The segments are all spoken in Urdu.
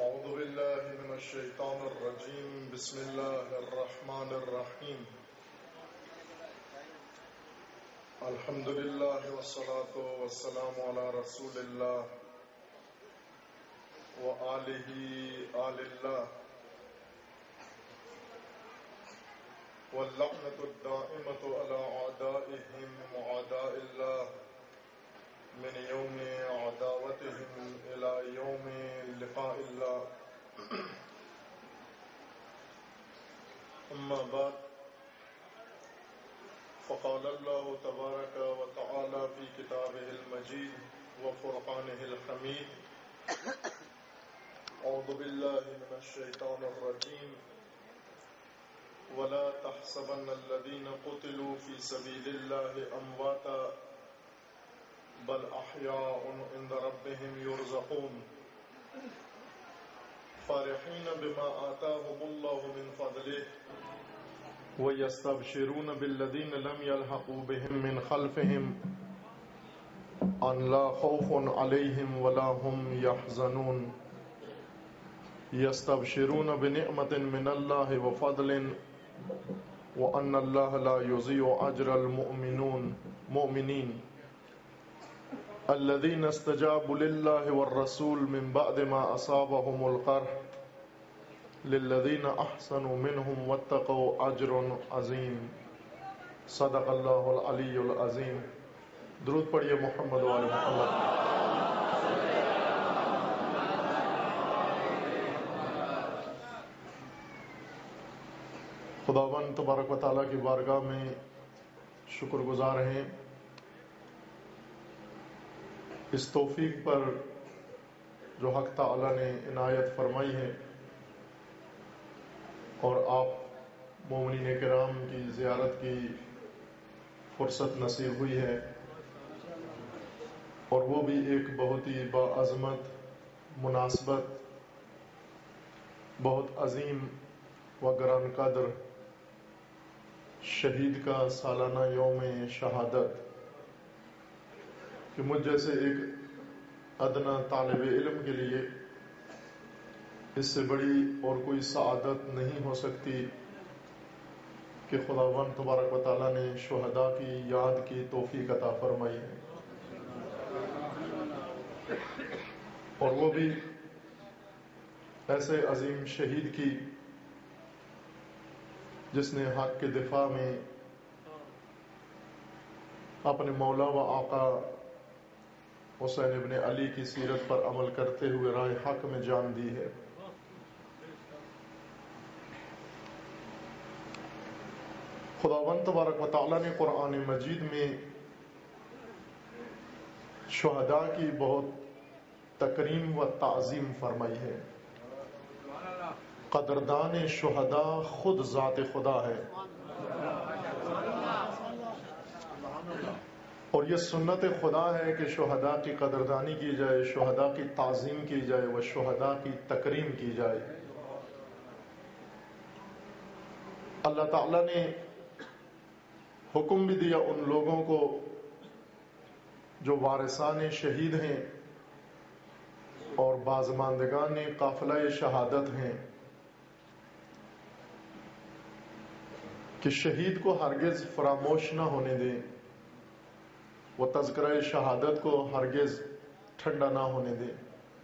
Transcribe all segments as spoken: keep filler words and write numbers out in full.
أعوذ بالله من الشيطان الرجيم بسم الله الرحمن الرحيم الحمد لله والصلاة والسلام على رسول الله وآله آل الله واللعنة الدائمة على أعدائهم وأعداء الله من يوم عداوتهم إلى يوم لقاء الله. أما بعد فقال الله تبارك وتعالى في كتابه المجيد وفرقانه الحميد: أعوذ بالله من الشيطان الرجيم ولا تحسبن الذين قتلوا في سبيل الله أمواتا بل أحياء عند ربهم يرزقون فرحين بما آتاهم الله من فضله ويستبشرون بالذين لم يلحقوا بهم من خلفهم أن لا خوف عليهم ولا هم يحزنون يستبشرون بنعمة من الله وفضل وأن الله لا يضيع أجر المؤمنون مؤمنين الذين استجابوا لله والرسول من بعد ما أصابهم القرح للذين أحسنوا منهم واتقوا أجر عظيم. صدق اللہ العلی العظیم. درود پڑھیے محمد و آل محمد. خداوند تبارک و تعالیٰ کی بارگاہ میں شکر گزار ہیں اس توفیق پر جو حق تعالیٰ نے عنایت فرمائی ہے اور آپ مومنین کرام کی زیارت کی فرصت نصیب ہوئی ہے، اور وہ بھی ایک بہت ہی باعظمت مناسبت، بہت عظیم و گران قدر شہید کا سالانہ یوم شہادت، کہ مجھ جیسے ایک ادنا طالب علم کے لیے اس سے بڑی اور کوئی سعادت نہیں ہو سکتی کہ خداوند تبارک و تعالیٰ نے شہداء کی یاد کی توفیق عطا فرمائی ہے، اور وہ بھی ایسے عظیم شہید کی جس نے حق کے دفاع میں اپنے مولا و آقا حسین ابن علی کی سیرت پر عمل کرتے ہوئے راہ حق میں جان دی ہے. خداوند تبارک و تعالیٰ نے قرآن مجید میں شہداء کی بہت تکریم و تعظیم فرمائی ہے. قدردان شہداء خود ذات خدا ہے، اور یہ سنت خدا ہے کہ شہداء کی قدردانی کی جائے، شہداء کی تعظیم کی جائے، و شہداء کی تکریم کی جائے. اللہ تعالیٰ نے حکم بھی دیا ان لوگوں کو جو وارثان شہید ہیں اور بازماندگان قافلہ شہادت ہیں کہ شہید کو ہرگز فراموش نہ ہونے دیں، وہ تذکرہ شہادت کو ہرگز ٹھنڈا نہ ہونے دیں.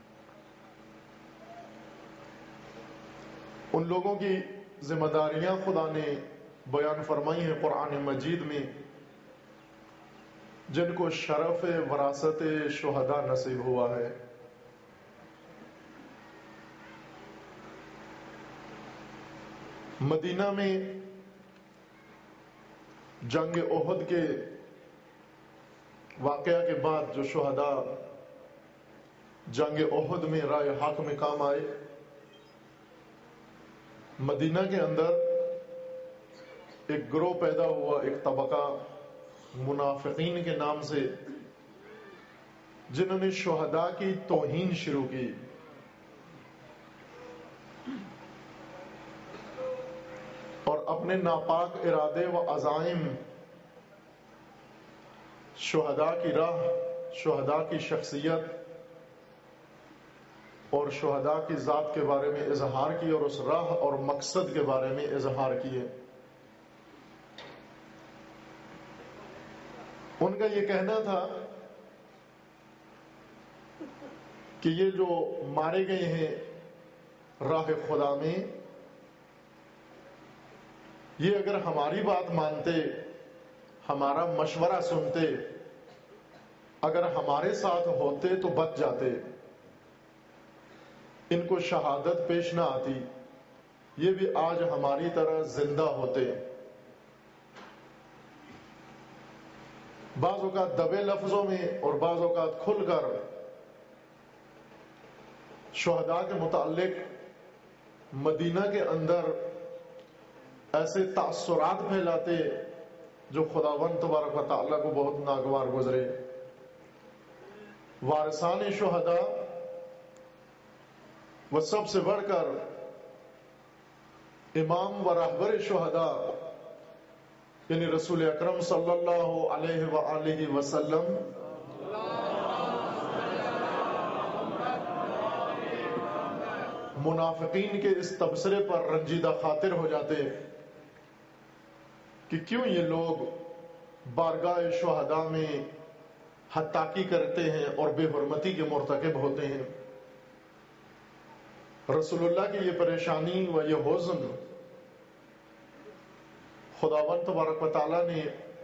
ان لوگوں کی ذمہ داریاں خدا نے بیان فرمائی ہیں قرآن مجید میں جن کو شرف وراثت شہداء نصیب ہوا ہے. مدینہ میں جنگ احد کے واقعہ کے بعد جو شہداء جنگ احد میں رائے حق میں کام آئے، مدینہ کے اندر ایک گروہ پیدا ہوا، ایک طبقہ منافقین کے نام سے، جنہوں نے شہداء کی توہین شروع کی. اور اپنے ناپاک ارادے و عزائم شہداء کی راہ، شہداء کی شخصیت اور شہداء کی ذات کے بارے میں اظہار کیے اور اس راہ اور مقصد کے بارے میں اظہار کیے۔ ان کا یہ کہنا تھا کہ یہ جو مارے گئے ہیں راہ خدا میں، یہ اگر ہماری بات مانتے، ہمارا مشورہ سنتے، اگر ہمارے ساتھ ہوتے تو بچ جاتے، ان کو شہادت پیش نہ آتی، یہ بھی آج ہماری طرح زندہ ہوتے۔ بعض اوقات دبے لفظوں میں اور بعض اوقات کھل کر شہداء کے متعلق مدینہ کے اندر ایسے تاثرات پھیلاتے جو خداوند تبارک و تعالیٰ کو بہت ناگوار گزرے۔ وارثان شہداء وہ سب سے بڑھ کر امام و رہبر شہداء یعنی رسول اکرم صلی اللہ علیہ وآلہ وسلم منافقین کے اس تبصرے پر رنجیدہ خاطر ہو جاتے کہ کیوں یہ لوگ بارگاہ شہداء میں حتاکی کرتے ہیں اور بے حرمتی کے مرتکب ہوتے ہیں۔ رسول اللہ کی یہ پریشانی و یہ حزن خداوند تبارک و تعالیٰ نے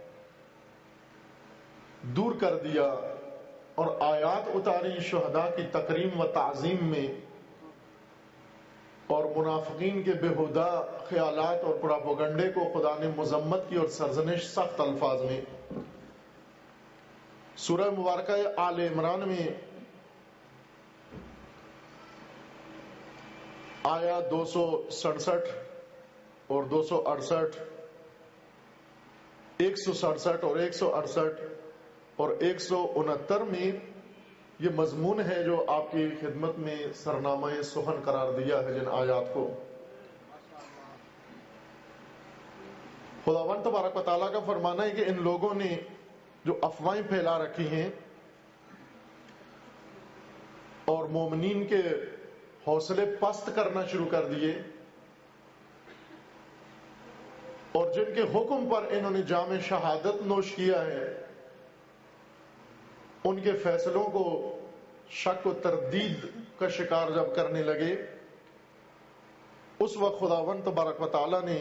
دور کر دیا اور آیات اتاری شہداء کی تکریم و تعظیم میں، اور منافقین کے بےہودہ خیالات اور پراپیگنڈے کو خدا نے مذمت کی اور سرزنش سخت الفاظ میں۔ سورہ مبارکہ آل عمران میں آیا دو سو سڑسٹھ اور دو سو اڑسٹھ، ایک سو سڑسٹھ اور ایک سو اڑسٹھ اور ایک سو انہتر میں یہ مضمون ہے جو آپ کی خدمت میں سرنامہ سخن قرار دیا ہے جن آیات کو۔ خداوند تبارک و تعالیٰ کا فرمانا ہے کہ ان لوگوں نے جو افواہیں پھیلا رکھی ہیں اور مومنین کے حوصلے پست کرنا شروع کر دیے، اور جن کے حکم پر انہوں نے جام شہادت نوش کیا ہے، ان کے فیصلوں کو شک و تردید کا شکار جب کرنے لگے، اس وقت خداوند تبارک و تعالیٰ نے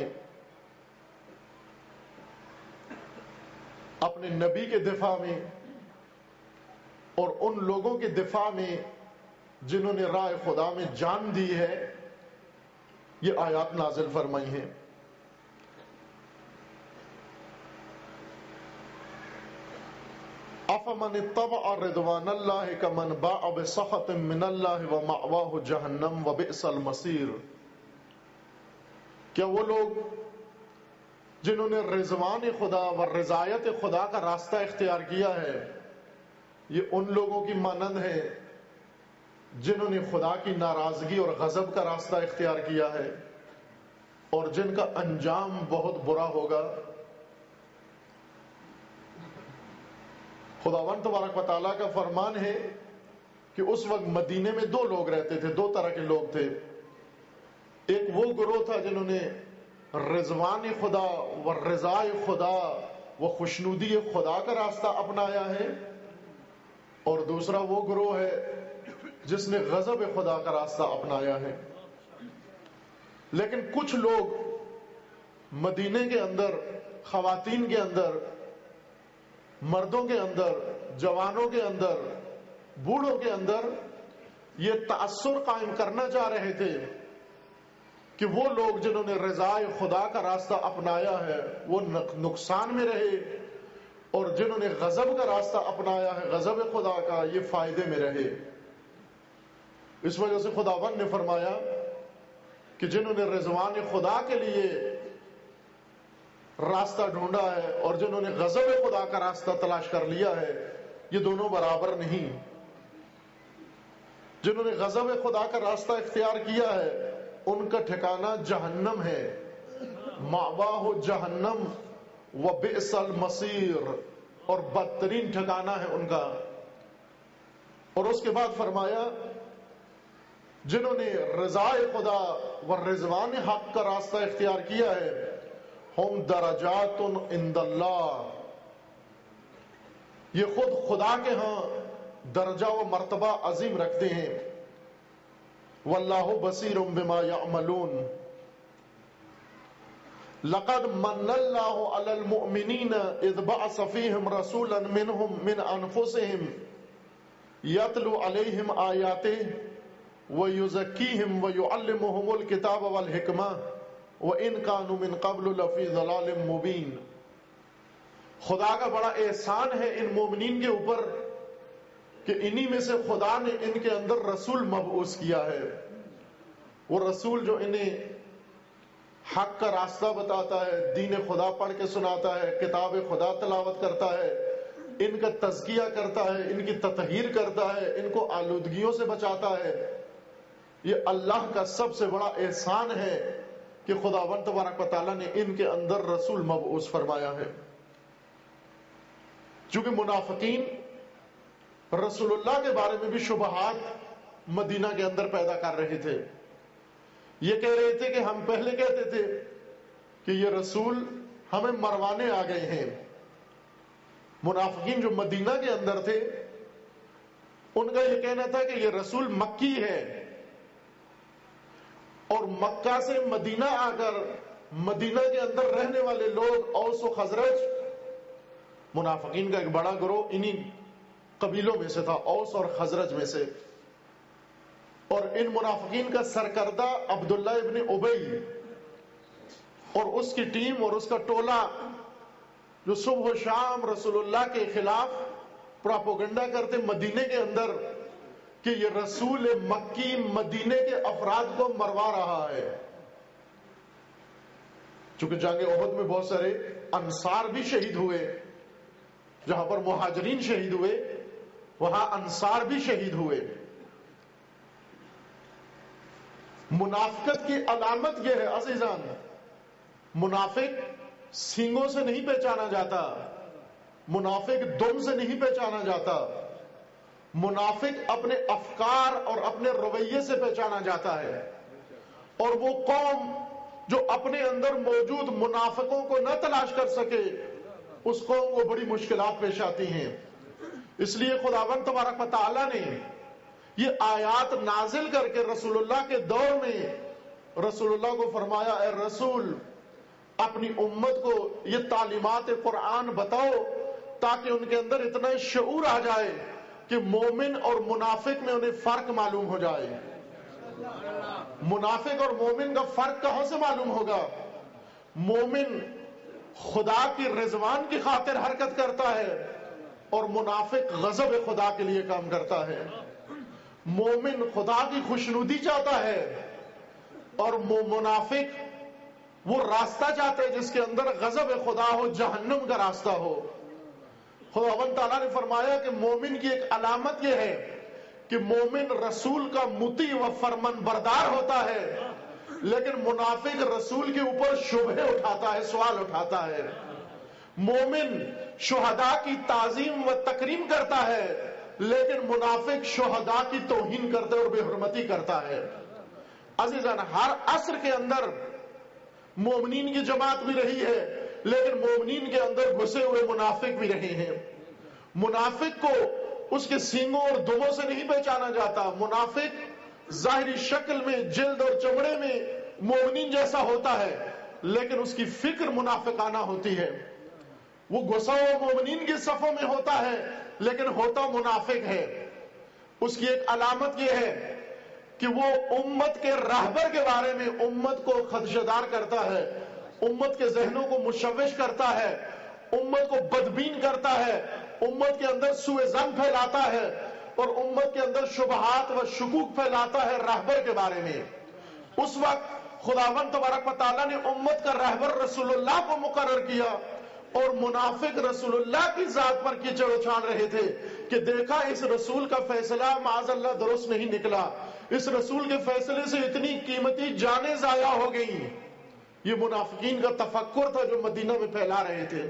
اپنے نبی کے دفاع میں اور ان لوگوں کے دفاع میں جنہوں نے راہ خدا میں جان دی ہے، یہ آیات نازل فرمائی ہیں۔ افمن اتبع رضوان اللہ کمن باء بسخط من اللہ ومأواہ جہنم وبئس المصیر۔ کیا وہ لوگ جنہوں نے رضوان خدا و رضایت خدا کا راستہ اختیار کیا ہے، یہ ان لوگوں کی مانند ہے جنہوں نے خدا کی ناراضگی اور غضب کا راستہ اختیار کیا ہے اور جن کا انجام بہت برا ہوگا۔ خداوند تبارک و تعالیٰ کا فرمان ہے کہ اس وقت مدینے میں دو لوگ رہتے تھے، دو طرح کے لوگ تھے۔ ایک وہ گروہ تھا جنہوں نے رضوان خدا و رضائے خدا و خوشنودی خدا کا راستہ اپنایا ہے، اور دوسرا وہ گروہ ہے جس نے غضب خدا کا راستہ اپنایا ہے۔ لیکن کچھ لوگ مدینے کے اندر، خواتین کے اندر، مردوں کے اندر، جوانوں کے اندر، بوڑھوں کے اندر یہ تأثر قائم کرنا چاہ رہے تھے کہ وہ لوگ جنہوں نے رضائے خدا کا راستہ اپنایا ہے وہ نقصان میں رہے، اور جنہوں نے غضب کا راستہ اپنایا ہے، غضب خدا کا، یہ فائدے میں رہے۔ اس وجہ سے خداوند نے فرمایا کہ جنہوں نے رضوان خدا کے لیے راستہ ڈھونڈا ہے اور جنہوں نے غضب خدا کا راستہ تلاش کر لیا ہے، یہ دونوں برابر نہیں۔ جنہوں نے غضب خدا کا راستہ اختیار کیا ہے ان کا ٹھکانہ جہنم ہے، مأواہ جہنم وبئس المصیر، اور بدترین ٹھکانہ ہے ان کا۔ اور اس کے بعد فرمایا جنہوں نے رضائے خدا و رضوان حق کا راستہ اختیار کیا ہے، ہم درجات عند اللہ، یہ خود خدا کے ہاں درجہ و مرتبہ عظیم رکھتے ہیں۔ واللہ بصیر بما یعملون، لقد من اللہ علی المؤمنین اذ بعث فیہم رسولا منہم من انفسہم یتلو علیہم آیاتہ ویزکیہم ویعلمہم الکتاب والحکمہ وَإِن كَانُوا مِن قَبْلُ لَفِي ضَلَالٍ مُبِينٍ۔ خدا کا بڑا احسان ہے ان مومنین کے اوپر کہ انہی میں سے خدا نے ان کے اندر رسول مبعوث کیا ہے، وہ رسول جو انہیں حق کا راستہ بتاتا ہے، دین خدا پڑھ کے سناتا ہے، کتاب خدا تلاوت کرتا ہے، ان کا تزکیہ کرتا ہے، ان کی تطہیر کرتا ہے، ان کو آلودگیوں سے بچاتا ہے۔ یہ اللہ کا سب سے بڑا احسان ہے کہ خداوند تبارک و تعالیٰ نے ان کے اندر رسول مبعوث فرمایا ہے۔ چونکہ منافقین رسول اللہ کے بارے میں بھی شبہات مدینہ کے اندر پیدا کر رہے تھے، یہ کہہ رہے تھے کہ ہم پہلے کہتے تھے کہ یہ رسول ہمیں مروانے آ گئے ہیں۔ منافقین جو مدینہ کے اندر تھے ان کا یہ کہنا تھا کہ یہ رسول مکی ہے، اور مکہ سے مدینہ آ کر مدینہ کے اندر رہنے والے لوگ اوس و خزرج، منافقین کا ایک بڑا گروہ انہی قبیلوں میں سے تھا، اوس اور خزرج میں سے، اور ان منافقین کا سرکردہ عبداللہ ابن ابی اور اس کی ٹیم اور اس کا ٹولہ جو صبح و شام رسول اللہ کے خلاف پراپوگنڈا کرتے مدینے کے اندر کہ یہ رسول مکی مدینے کے افراد کو مروا رہا ہے۔ چونکہ جنگ احد میں بہت سارے انصار بھی شہید ہوئے، جہاں پر مہاجرین شہید ہوئے وہاں انصار بھی شہید ہوئے۔ منافقت کی علامت یہ ہے عزیزان، منافق سینگوں سے نہیں پہچانا جاتا، منافق دم سے نہیں پہچانا جاتا، منافق اپنے افکار اور اپنے رویے سے پہچانا جاتا ہے۔ اور وہ قوم جو اپنے اندر موجود منافقوں کو نہ تلاش کر سکے، اس قوم کو بڑی مشکلات پیش آتی ہیں۔ اس لیے خداوند تبارک و تعالیٰ نے یہ آیات نازل کر کے رسول اللہ کے دور میں رسول اللہ کو فرمایا، اے رسول اپنی امت کو یہ تعلیمات قرآن بتاؤ تاکہ ان کے اندر اتنا شعور آ جائے کہ مومن اور منافق میں انہیں فرق معلوم ہو جائے۔ منافق اور مومن کا فرق کہاں سے معلوم ہوگا؟ مومن خدا کی رضوان کی خاطر حرکت کرتا ہے اور منافق غضب خدا کے لیے کام کرتا ہے۔ مومن خدا کی خوشنودی چاہتا ہے اور منافق وہ راستہ چاہتے ہیں جس کے اندر غضب خدا ہو، جہنم کا راستہ ہو۔ خداوند تعالیٰ نے فرمایا کہ مومن کی ایک علامت یہ ہے کہ مومن رسول کا مطیع و فرمان بردار ہوتا ہے، لیکن منافق رسول کے اوپر شبہے اٹھاتا ہے، سوال اٹھاتا ہے۔ مومن شہداء کی تعظیم و تکریم کرتا ہے، لیکن منافق شہداء کی توہین کرتا ہے اور بے حرمتی کرتا ہے۔ عزیزان، ہر عصر کے اندر مومنین کی جماعت بھی رہی ہے، لیکن مومنین کے اندر گھسے ہوئے منافق بھی رہے ہیں۔ منافق کو اس کے سینگوں اور دموں سے نہیں پہچانا جاتا۔ منافق ظاہری شکل میں، جلد اور چمڑے میں مومنین جیسا ہوتا ہے، لیکن اس کی فکر منافقانہ ہوتی ہے۔ وہ گھسا ہوا مومنین کی صفوں میں ہوتا ہے لیکن ہوتا منافق ہے۔ اس کی ایک علامت یہ ہے کہ وہ امت کے راہبر کے بارے میں امت کو خدشدار کرتا ہے، امت کے ذہنوں کو مشوش کرتا ہے، امت کو بدبین کرتا ہے، امت کے اندر سوء ظن پھیلاتا ہے اور امت کے اندر شبہات و شکوک پھیلاتا ہے راہبر کے بارے میں۔ اس وقت خداوند تبارک و تعالیٰ نے امت کا راہبر رسول اللہ کو مقرر کیا، اور منافق رسول اللہ کی ذات پر کیچڑ اچھال رہے تھے کہ دیکھا اس رسول کا فیصلہ معاذ اللہ درست نہیں نکلا، اس رسول کے فیصلے سے اتنی قیمتی جانیں ضائع ہو گئیں۔ یہ منافقین کا تفکر تھا جو مدینہ میں پھیلا رہے تھے،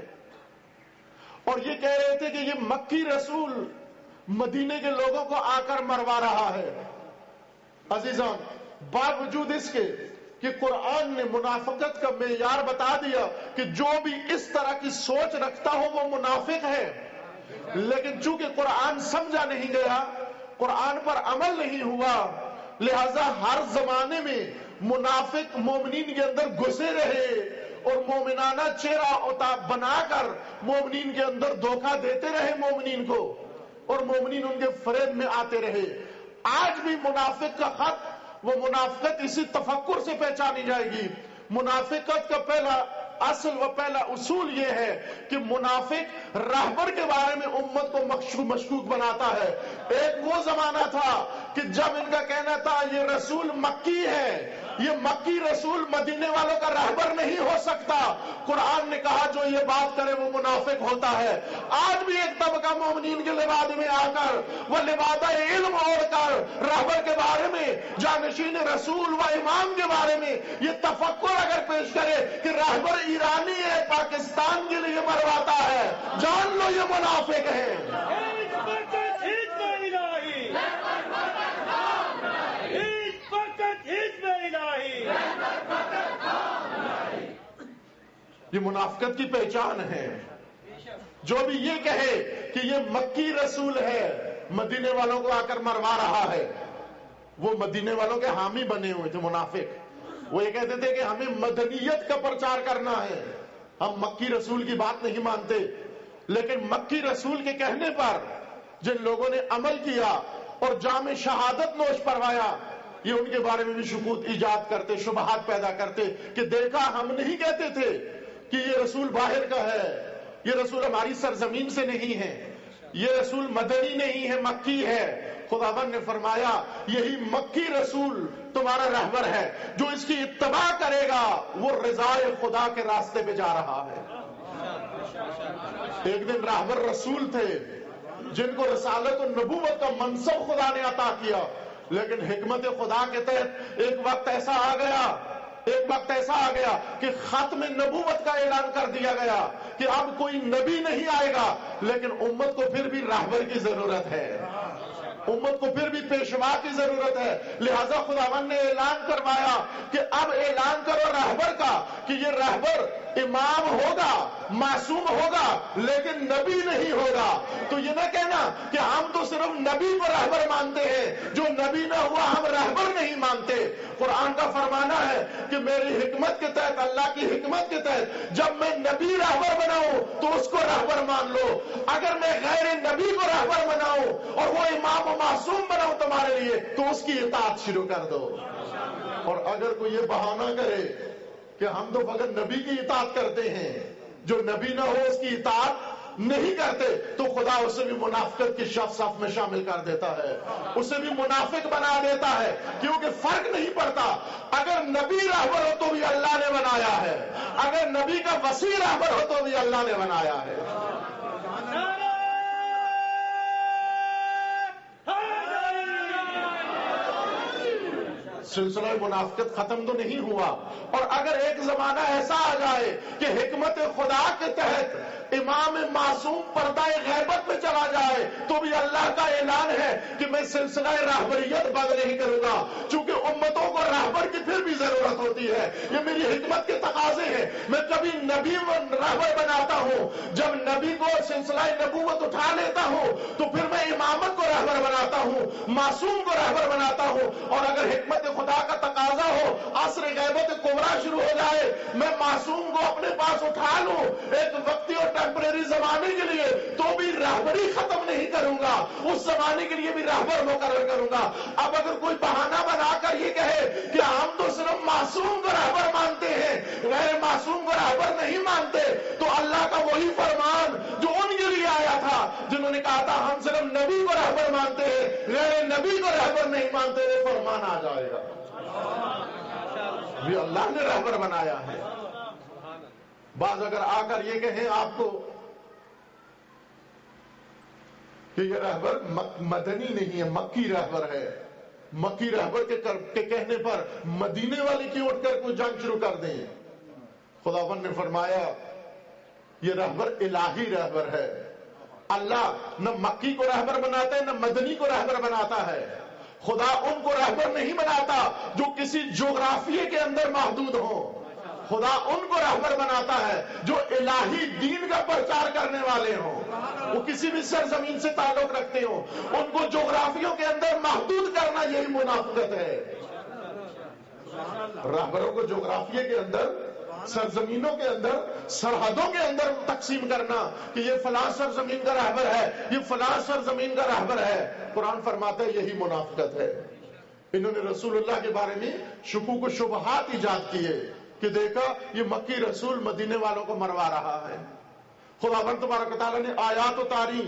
اور یہ کہہ رہے تھے کہ یہ مکی رسول مدینے کے لوگوں کو آ کر مروا رہا ہے۔ عزیزان، باوجود اس کے کہ قرآن نے منافقت کا معیار بتا دیا کہ جو بھی اس طرح کی سوچ رکھتا ہو وہ منافق ہے، لیکن چونکہ قرآن سمجھا نہیں گیا، قرآن پر عمل نہیں ہوا، لہذا ہر زمانے میں منافق مومنین کے اندر گھسے رہے اور مومنانہ چہرہ بنا کر مومنین کے اندر دھوکہ دیتے رہے مومنین کو، اور مومنین ان کے فریب میں آتے رہے۔ آج بھی منافق کا خط، وہ منافقت اسی تفکر سے پہچانی جائے گی۔ منافقت کا پہلا اصل و پہلا اصول یہ ہے کہ منافق راہبر کے بارے میں امت کو مشکوک بناتا ہے۔ ایک وہ زمانہ تھا کہ جب ان کا کہنا تھا یہ رسول مکی ہے، یہ مکی رسول مدینے والوں کا راہبر نہیں ہو سکتا، قرآن نے کہا جو یہ بات کرے وہ منافق ہوتا ہے۔ آج بھی ایک طبقہ مومنین کے لبادے میں آ کر، وہ لبادہ علم اوڑھ کر راہبر کے بارے میں، جانشین رسول و امام کے بارے میں یہ تفکر اگر پیش کرے کہ راہبر ایرانی ہے، پاکستان کے لیے مرواتا ہے، جان لو یہ منافق ہے۔ یہ منافقت کی پہچان ہے۔ جو بھی یہ کہے کہ یہ مکی رسول ہے، مدینے والوں کو آ کر مروا رہا ہے، وہ مدینے والوں کے حامی بنے ہوئے تھے منافق۔ وہ یہ کہتے تھے کہ ہمیں مدنیت کا پرچار کرنا ہے، ہم مکی رسول کی بات نہیں مانتے۔ لیکن مکی رسول کے کہنے پر جن لوگوں نے عمل کیا اور جام شہادت نوش پروایا، یہ ان کے بارے میں بھی شکوک ایجاد کرتے، شبہات پیدا کرتے کہ دیکھا ہم نہیں کہتے تھے کہ یہ رسول باہر کا ہے، یہ رسول ہماری سرزمین سے نہیں ہے، یہ رسول مدنی نہیں ہے، مکی ہے۔ خداوند نے فرمایا یہی مکی رسول تمہارا رہبر ہے، جو اس کی اتباع کرے گا وہ رضائے خدا کے راستے پہ جا رہا ہے۔ ایک دن رہبر رسول تھے جن کو رسالت و نبوت کا منصب خدا نے عطا کیا، لیکن حکمت خدا کے تحت ایک وقت ایسا آ گیا ایک وقت ایسا آ گیا کہ ختم نبوت کا اعلان کر دیا گیا کہ اب کوئی نبی نہیں آئے گا، لیکن امت کو پھر بھی راہبر کی ضرورت ہے، امت کو پھر بھی پیشوا کی ضرورت ہے۔ لہذا خداوند نے اعلان کروایا کہ اب اعلان کرو راہبر کا کہ یہ راہبر امام ہوگا، معصوم ہوگا، لیکن نبی نہیں ہوگا۔ تو یہ نہ کہنا کہ ہم تو صرف نبی کو راہبر مانتے ہیں، جو نبی نہ ہوا ہم راہبر نہیں مانتے۔ قرآن کا فرمانا ہے کہ میری حکمت کے تحت، اللہ کی حکمت کے تحت جب میں نبی راہبر بناؤں تو اس کو راہبر مان لو، اگر میں غیر نبی کو راہبر بناؤں اور وہ امام و معصوم بناؤں تمہارے لیے تو اس کی اطاعت شروع کر دو۔ اور اگر کوئی یہ بہانہ کرے کہ ہم تو فقط نبی کی اطاعت کرتے ہیں، جو نبی نہ ہو اس کی اطاعت نہیں کرتے، تو خدا اسے بھی منافقت کی شخص صف میں شامل کر دیتا ہے، اسے بھی منافق بنا دیتا ہے، کیونکہ فرق نہیں پڑتا۔ اگر نبی راہبر ہو تو بھی اللہ نے بنایا ہے، اگر نبی کا وسیع راہبر ہو تو بھی اللہ نے بنایا ہے۔ سلسلہ منافقت ختم تو نہیں ہوا، اور اگر ایک زمانہ ایسا آ جائے کہ حکمت خدا کے تحت امام معصوم پردہ غیبت میں چلا جائے تو بھی اللہ کا اعلان ہے کہ میں سلسلہ راہبریت بند نہیں کروں گا، چونکہ امتوں کو راہبر کی پھر بھی ضرورت ہوتی ہے، یہ میری حکمت کے تقاضے ہیں۔ میں کبھی نبی راہبر بناتا ہوں، جب نبی کو سلسلہ نبوت اٹھا لیتا ہوں تو پھر میں امامت کو راہبر بناتا ہوں، معصوم کو راہبر بناتا ہوں۔ اور اگر حکمت خدا کا تقاضا ہو، عصر غیبت کبریٰ شروع ہو جائے، میں معصوم کو اپنے پاس اٹھا لوں ایک وقتی اور ٹیمپریری زمانے کے لیے، تو بھی راہبری ختم نہیں کروں گا، اس زمانے کے لیے بھی راہبر مقرر کروں گا۔ اب اگر کوئی بہانہ بنا کر یہ کہے کہ ہم تو صرف معصوم کو راہبر مانتے ہیں، غیر معصوم کو راہبر نہیں مانتے، تو اللہ کا وہی فرمان جو ان کے لیے آیا تھا جنہوں نے کہا تھا ہم صرف نبی کو راہبر مانتے ہیں، غیر نبی کو راہبر نہیں مانتے، وہ فرمان آ جائے گا۔ بھی اللہ نے رہبر بنایا ہے۔ بعض اگر آ کر یہ کہیں آپ کو کہ یہ رہبر مدنی نہیں ہے، مکی رہبر ہے، مکی رہبر کے کہنے پر مدینے والے کی اٹھ کر کوئی جنگ شروع کر دیں، خداوند نے فرمایا یہ رہبر الہی رہبر ہے۔ اللہ نہ مکی کو رہبر بناتا ہے نہ مدنی کو رہبر بناتا ہے۔ خدا ان کو رہبر نہیں بناتا جو کسی جغرافیے کے اندر محدود ہوں. خدا ان کو رہبر بناتا ہے جو الہی دین کا پرچار کرنے والے ہوں, وہ کسی بھی سرزمین سے تعلق رکھتے ہوں. ان کو جغرافیوں کے اندر محدود کرنا یہی منافقت ہے. رہبروں کو جغرافیے کے اندر, سرزمینوں کے اندر, سرحدوں کے اندر تقسیم کرنا کہ یہ فلاں سرزمین کا رہبر ہے, یہ فلاں سرزمین کا رہبر ہے, قرآن فرماتا ہے یہی منافقت ہے. انہوں نے رسول اللہ کے بارے میں شکوک و شبہات ایجاد کیے کہ دیکھا یہ مکی رسول مدینے والوں کو مروا رہا ہے. خداوند تبارک و تعالیٰ نے آیات اتاری,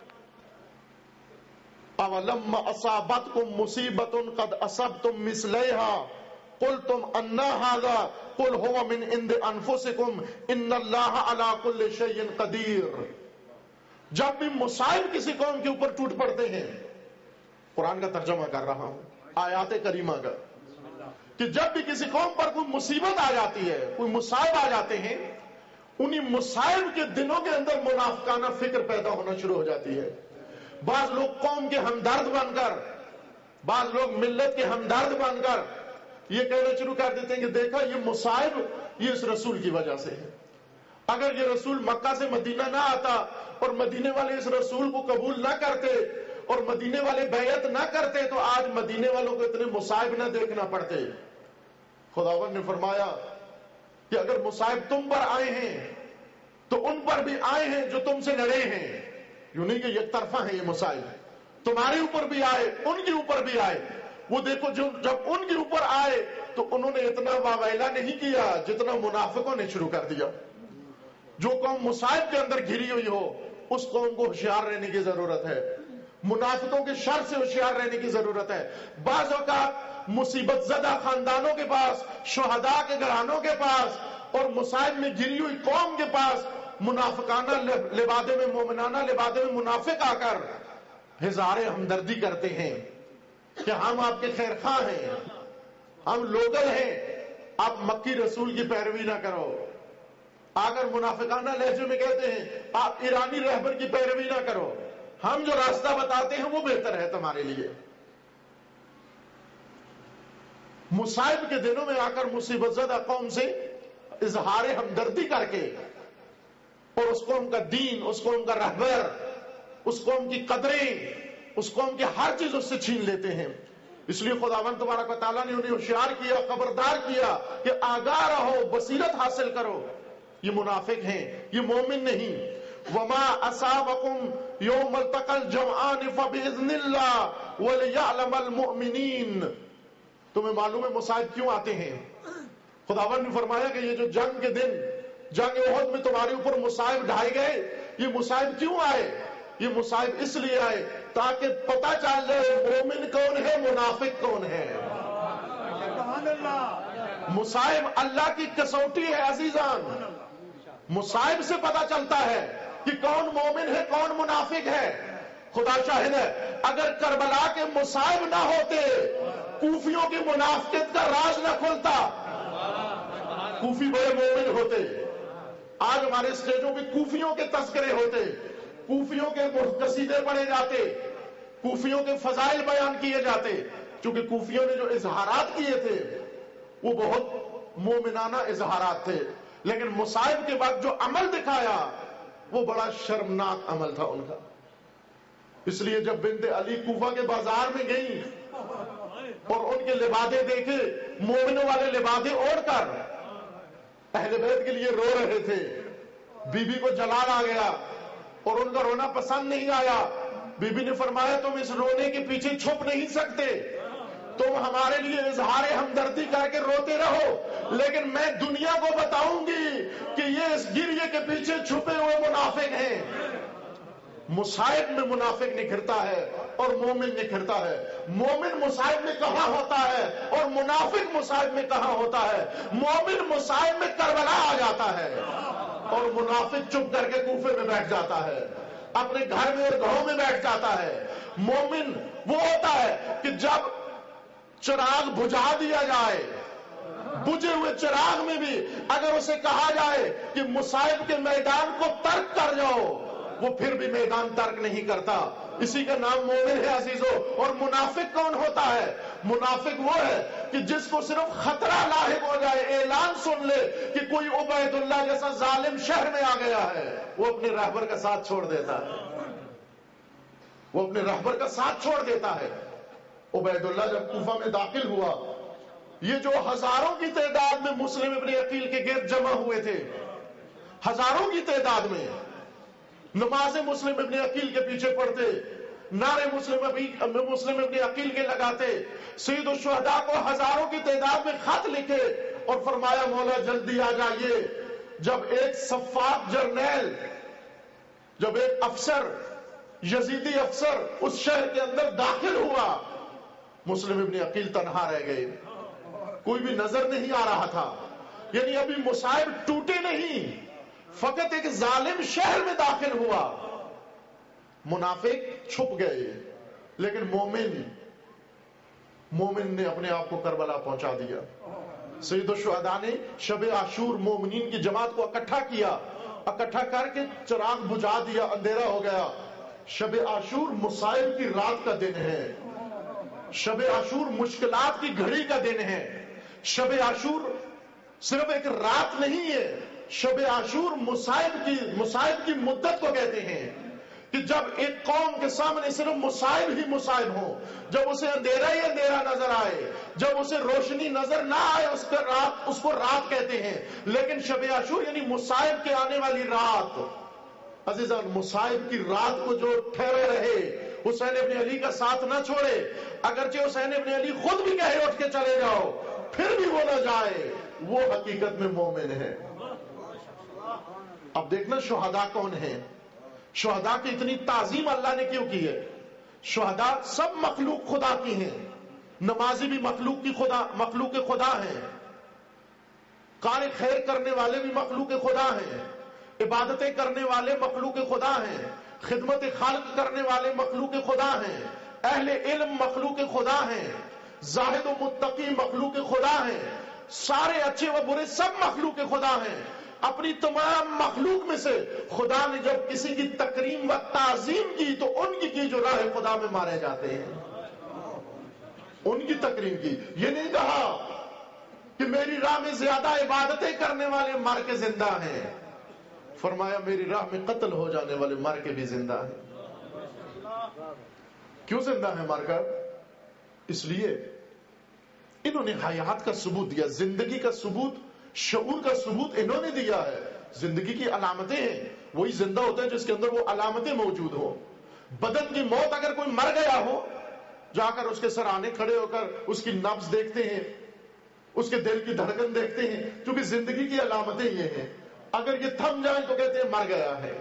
اولم اصابتکم مصیبت قد اصبتم مثلیہا قلتم انا ھذا قل هو من عند انفسکم ان اللہ علی کل شیء قدیر. جب بھی مصائب کسی قوم کے اوپر ٹوٹ پڑتے ہیں, قرآن کا ترجمہ کر رہا ہوں آیات کریمہ کا, کہ جب بھی کسی قوم پر کوئی مصیبت آ جاتی ہے, کوئی مصائب آ جاتے ہیں, انہی مصائب کے دنوں کے اندر منافقانہ فکر پیدا ہونا شروع ہو جاتی ہے. بعض لوگ قوم کے ہمدرد بن کر, بعض لوگ ملت کے ہمدرد بن کر یہ کہنا شروع کر دیتے ہیں کہ دیکھا یہ مصائب یہ اس رسول کی وجہ سے ہے. اگر یہ رسول مکہ سے مدینہ نہ آتا اور مدینے والے اس رسول کو قبول نہ کرتے اور مدینے والے بیعت نہ کرتے تو آج مدینے والوں کو اتنے مصائب نہ دیکھنا پڑتے. خداوند نے فرمایا کہ اگر مصائب تم پر آئے ہیں تو ان پر بھی آئے ہیں جو تم سے لڑے ہیں. یوں نہیں کہ یک طرفہ ہیں یہ مصائب, تمہارے اوپر بھی آئے, ان کے اوپر بھی آئے. وہ دیکھو جو جب ان کے اوپر آئے تو انہوں نے اتنا واویلا نہیں کیا جتنا منافقوں نے شروع کر دیا. جو قوم مصائب کے اندر گھری ہوئی ہو اس قوم کو ہوشیار رہنے کی ضرورت ہے, منافقوں کے شر سے ہوشیار رہنے کی ضرورت ہے. بعض اوقات مصیبت زدہ خاندانوں کے پاس, شہداء کے گھرانوں کے پاس اور مصائب میں گھری ہوئی قوم کے پاس منافقانہ لبادے میں, مومنانہ لبادے میں منافق آ کر اظہار ہمدردی کرتے ہیں کہ ہم آپ کے خیر خواہ ہیں, ہم لوگل ہیں, آپ مکی رسول کی پیروی نہ کرو. اگر منافقانہ لہجے میں کہتے ہیں آپ ایرانی رہبر کی پیروی نہ کرو, ہم جو راستہ بتاتے ہیں وہ بہتر ہے تمہارے لیے. مصائب کے دنوں میں آ کر مصیبت زدہ قوم سے اظہار ہمدردی کر کے اور اس قوم کا دین, اس قوم کا رہبر, اس قوم کی قدریں, اس قوم کی ہر چیز اس سے چھین لیتے ہیں. اس لیے خداوند تبارک و تعالیٰ نے انہیں ہوشیار کیا, خبردار کیا کہ آگاہ رہو, بصیرت حاصل کرو. یہ منافق ہیں, یہ مومن نہیں. وما اصابکم یوم التقى الجمعان فباذن اللہ وليعلم المؤمنین. تمہیں معلوم ہے مصائب کیوں آتے ہیں؟ خداوند نے فرمایا کہ یہ جو جنگ کے دن, جنگ احد میں تمہارے اوپر مصائب ڈھائے گئے, یہ مصائب کیوں آئے؟ یہ مصائب اس لیے آئے تاکہ پتہ چل جائے مومن کون ہے, منافق کون ہے. مصائب اللہ کی کسوٹی ہے عزیزان. مصائب سے پتہ چلتا ہے کہ کون مومن ہے, کون منافق ہے. خدا شاہد ہے, اگر کربلا کے مصائب نہ ہوتے, کوفیوں کی منافقت کا راز نہ کھلتا, کوفی بڑے مومن ہوتے. آج ہمارے اسٹیجوں پہ کوفیوں کے تذکرے ہوتے, کوفیوں کے قصیدے پڑھے جاتے, کوفیوں کے فضائل بیان کیے جاتے. چونکہ کوفیوں نے جو اظہارات کیے تھے وہ بہت مومنانہ اظہارات تھے, لیکن مصائب کے بعد جو عمل دکھایا وہ بڑا شرمناک عمل تھا ان کا. اس لیے جب بنت علی کوفہ کے بازار میں گئیں اور ان کے لبادے دیکھے, مومنوں والے لبادے اوڑھ کر اہل بیت کے لیے رو رہے تھے, بی بی کو جلال آ گیا اور ان کا رونا پسند نہیں آیا. بی بی نے فرمایا تم اس رونے کے پیچھے چھپ نہیں سکتے, تم ہمارے لیے اظہار ہمدردی کر کے روتے رہو, لیکن میں دنیا کو بتاؤں گی کہ یہ اس گریے کے پیچھے چھپے ہوئے منافق ہیں. مصائب میں منافق نکھرتا ہے اور مومن نکھرتا ہے. مومن مصائب میں کہاں ہوتا ہے اور منافق مصائب میں کہاں ہوتا ہے؟ مومن مصائب میں کربلا آ جاتا ہے اور منافق چپ کر کے کوفے میں بیٹھ جاتا ہے, اپنے گھر میں اور گھروں میں بیٹھ جاتا ہے. مومن وہ ہوتا ہے کہ جب چراغ بجھا دیا جائے, بجھے ہوئے چراغ میں بھی اگر اسے کہا جائے کہ مصائب کے میدان کو ترک کر جاؤ, وہ پھر بھی میدان ترک نہیں کرتا. اسی کا نام مومن ہے عزیزو. اور منافق کون ہوتا ہے؟ منافق وہ ہے کہ جس کو صرف خطرہ لاحق ہو جائے، اعلان سن لے کہ کوئی عبید اللہ جیسا ظالم شہر میں آ گیا ہے، وہ اپنے رہبر کا ساتھ چھوڑ دیتا ہے. وہ اپنے رہبر کا ساتھ چھوڑ دیتا ہے. عبید اللہ جب کوفہ میں داخل ہوا، یہ جو ہزاروں کی تعداد میں مسلم ابن عقیل کے گرد جمع ہوئے تھے، ہزاروں کی تعداد میں نماز مسلم ابن عقیل کے پیچھے پڑھتے، نعرے مسلم ابی مسلم ابن عقیل کے لگاتے، سید الشہداء کو ہزاروں کی تعداد میں خط لکھے اور فرمایا مولا جلدی آ جائیے. جب ایک صفاق جرنیل، جب ایک افسر، یزیدی افسر اس شہر کے اندر داخل ہوا، مسلم ابن عقیل تنہا رہ گئے، کوئی بھی نظر نہیں آ رہا تھا. یعنی ابھی مصائب ٹوٹے نہیں، فقط ایک ظالم شہر میں داخل ہوا. منافق چھپ گئے، لیکن مومن مومن نے اپنے آپ کو کربلا پہنچا دیا. سید الشہداء نے شب عاشور مومنین کی جماعت کو اکٹھا کیا، اکٹھا کر کے چراغ بجھا دیا، اندھیرا ہو گیا. شب عاشور مصائب کی رات کا دن ہے، شب عاشور مشکلات کی گھڑی کا دن ہے. شب عاشور صرف ایک رات نہیں ہے، شب عاشور مصائب کی مصائب کی مدت کو کہتے ہیں کہ جب ایک قوم کے سامنے صرف مصائب ہی مصائب ہوں، جب اسے اندھیرا ہی اندھیرا نظر آئے، جب اسے روشنی نظر نہ آئے، اس کا رات اس کو رات کہتے ہیں. لیکن شب عاشور یعنی مصائب کے آنے والی رات. عزیزان، مصائب کی رات کو جو ٹھہرے رہے، حسین ابن علی کا ساتھ نہ چھوڑے، اگرچہ حسین ابن علی خود بھی کہے اٹھ کے چلے جاؤ، پھر بھی وہ نہ جائے، وہ حقیقت میں مومن ہے. اب دیکھنا شہداء کون ہیں. شہداء کی اتنی تعظیم اللہ نے کیوں کی ہے؟ شہداء سب مخلوق خدا کی ہیں. نمازی بھی مخلوق کی خدا مخلوق خدا ہیں، قارئ خیر کرنے والے بھی مخلوق خدا ہیں، عبادتیں کرنے والے مخلوق خدا ہیں، خدمت خالق کرنے والے مخلوق خدا ہیں، اہل علم مخلوق خدا ہیں، زاہد و متقی مخلوق خدا ہیں، سارے اچھے و برے سب مخلوق خدا ہیں. اپنی تمام مخلوق میں سے خدا نے جب کسی کی تکریم و تعظیم کی تو ان کی کی جو راہ خدا میں مارے جاتے ہیں، ان کی تکریم کی. یہ نہیں کہا کہ میری راہ میں زیادہ عبادتیں کرنے والے مر کے زندہ ہیں، فرمایا میری راہ میں قتل ہو جانے والے مر کے بھی زندہ ہیں. کیوں زندہ ہیں مر کر؟ اس لیے انہوں نے حیات کا ثبوت دیا، زندگی کا ثبوت، شعور کا ثبوت انہوں نے دیا ہے. زندگی کی علامتیں ہیں، وہی زندہ ہوتا ہے جس کے اندر وہ علامتیں موجود ہوں. بدن کی موت اگر کوئی مر گیا ہو، جا کر اس کے سرانے کھڑے ہو کر اس کی نبض دیکھتے ہیں، اس کے دل کی دھڑکن دیکھتے ہیں، کیونکہ زندگی کی علامتیں یہ ہیں. اگر یہ تھم جائیں تو کہتے ہیں مر گیا ہے،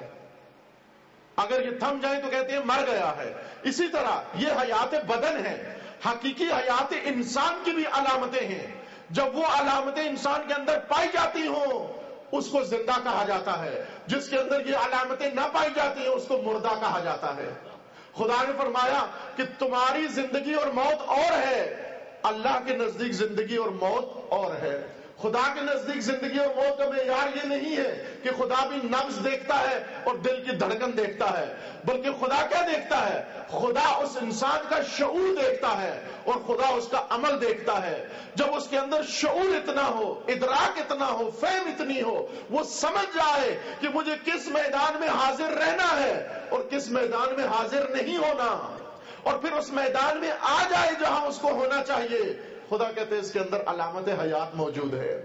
اگر یہ تھم جائیں تو کہتے ہیں مر گیا ہے. اسی طرح یہ حیات بدن ہے. حقیقی حیات انسان کی بھی علامتیں ہیں. جب وہ علامتیں انسان کے اندر پائی جاتی ہوں اس کو زندہ کہا جاتا ہے، جس کے اندر یہ علامتیں نہ پائی جاتی ہیں اس کو مردہ کہا جاتا ہے. خدا نے فرمایا کہ تمہاری زندگی اور موت اور ہے، اللہ کے نزدیک زندگی اور موت اور ہے. خدا کے نزدیک زندگی اور موت کا معیار یہ نہیں ہے کہ خدا بھی نبض دیکھتا ہے اور دل کی دھڑکن دیکھتا ہے، بلکہ خدا کیا دیکھتا ہے؟ خدا اس انسان کا شعور دیکھتا ہے اور خدا اس کا عمل دیکھتا ہے. جب اس کے اندر شعور اتنا ہو، ادراک اتنا ہو، فہم اتنی ہو، وہ سمجھ جائے کہ مجھے کس میدان میں حاضر رہنا ہے اور کس میدان میں حاضر نہیں ہونا، اور پھر اس میدان میں آ جائے جہاں اس کو ہونا چاہیے، خدا کہتے ہیں اس کے اندر علامت حیات موجود ہے.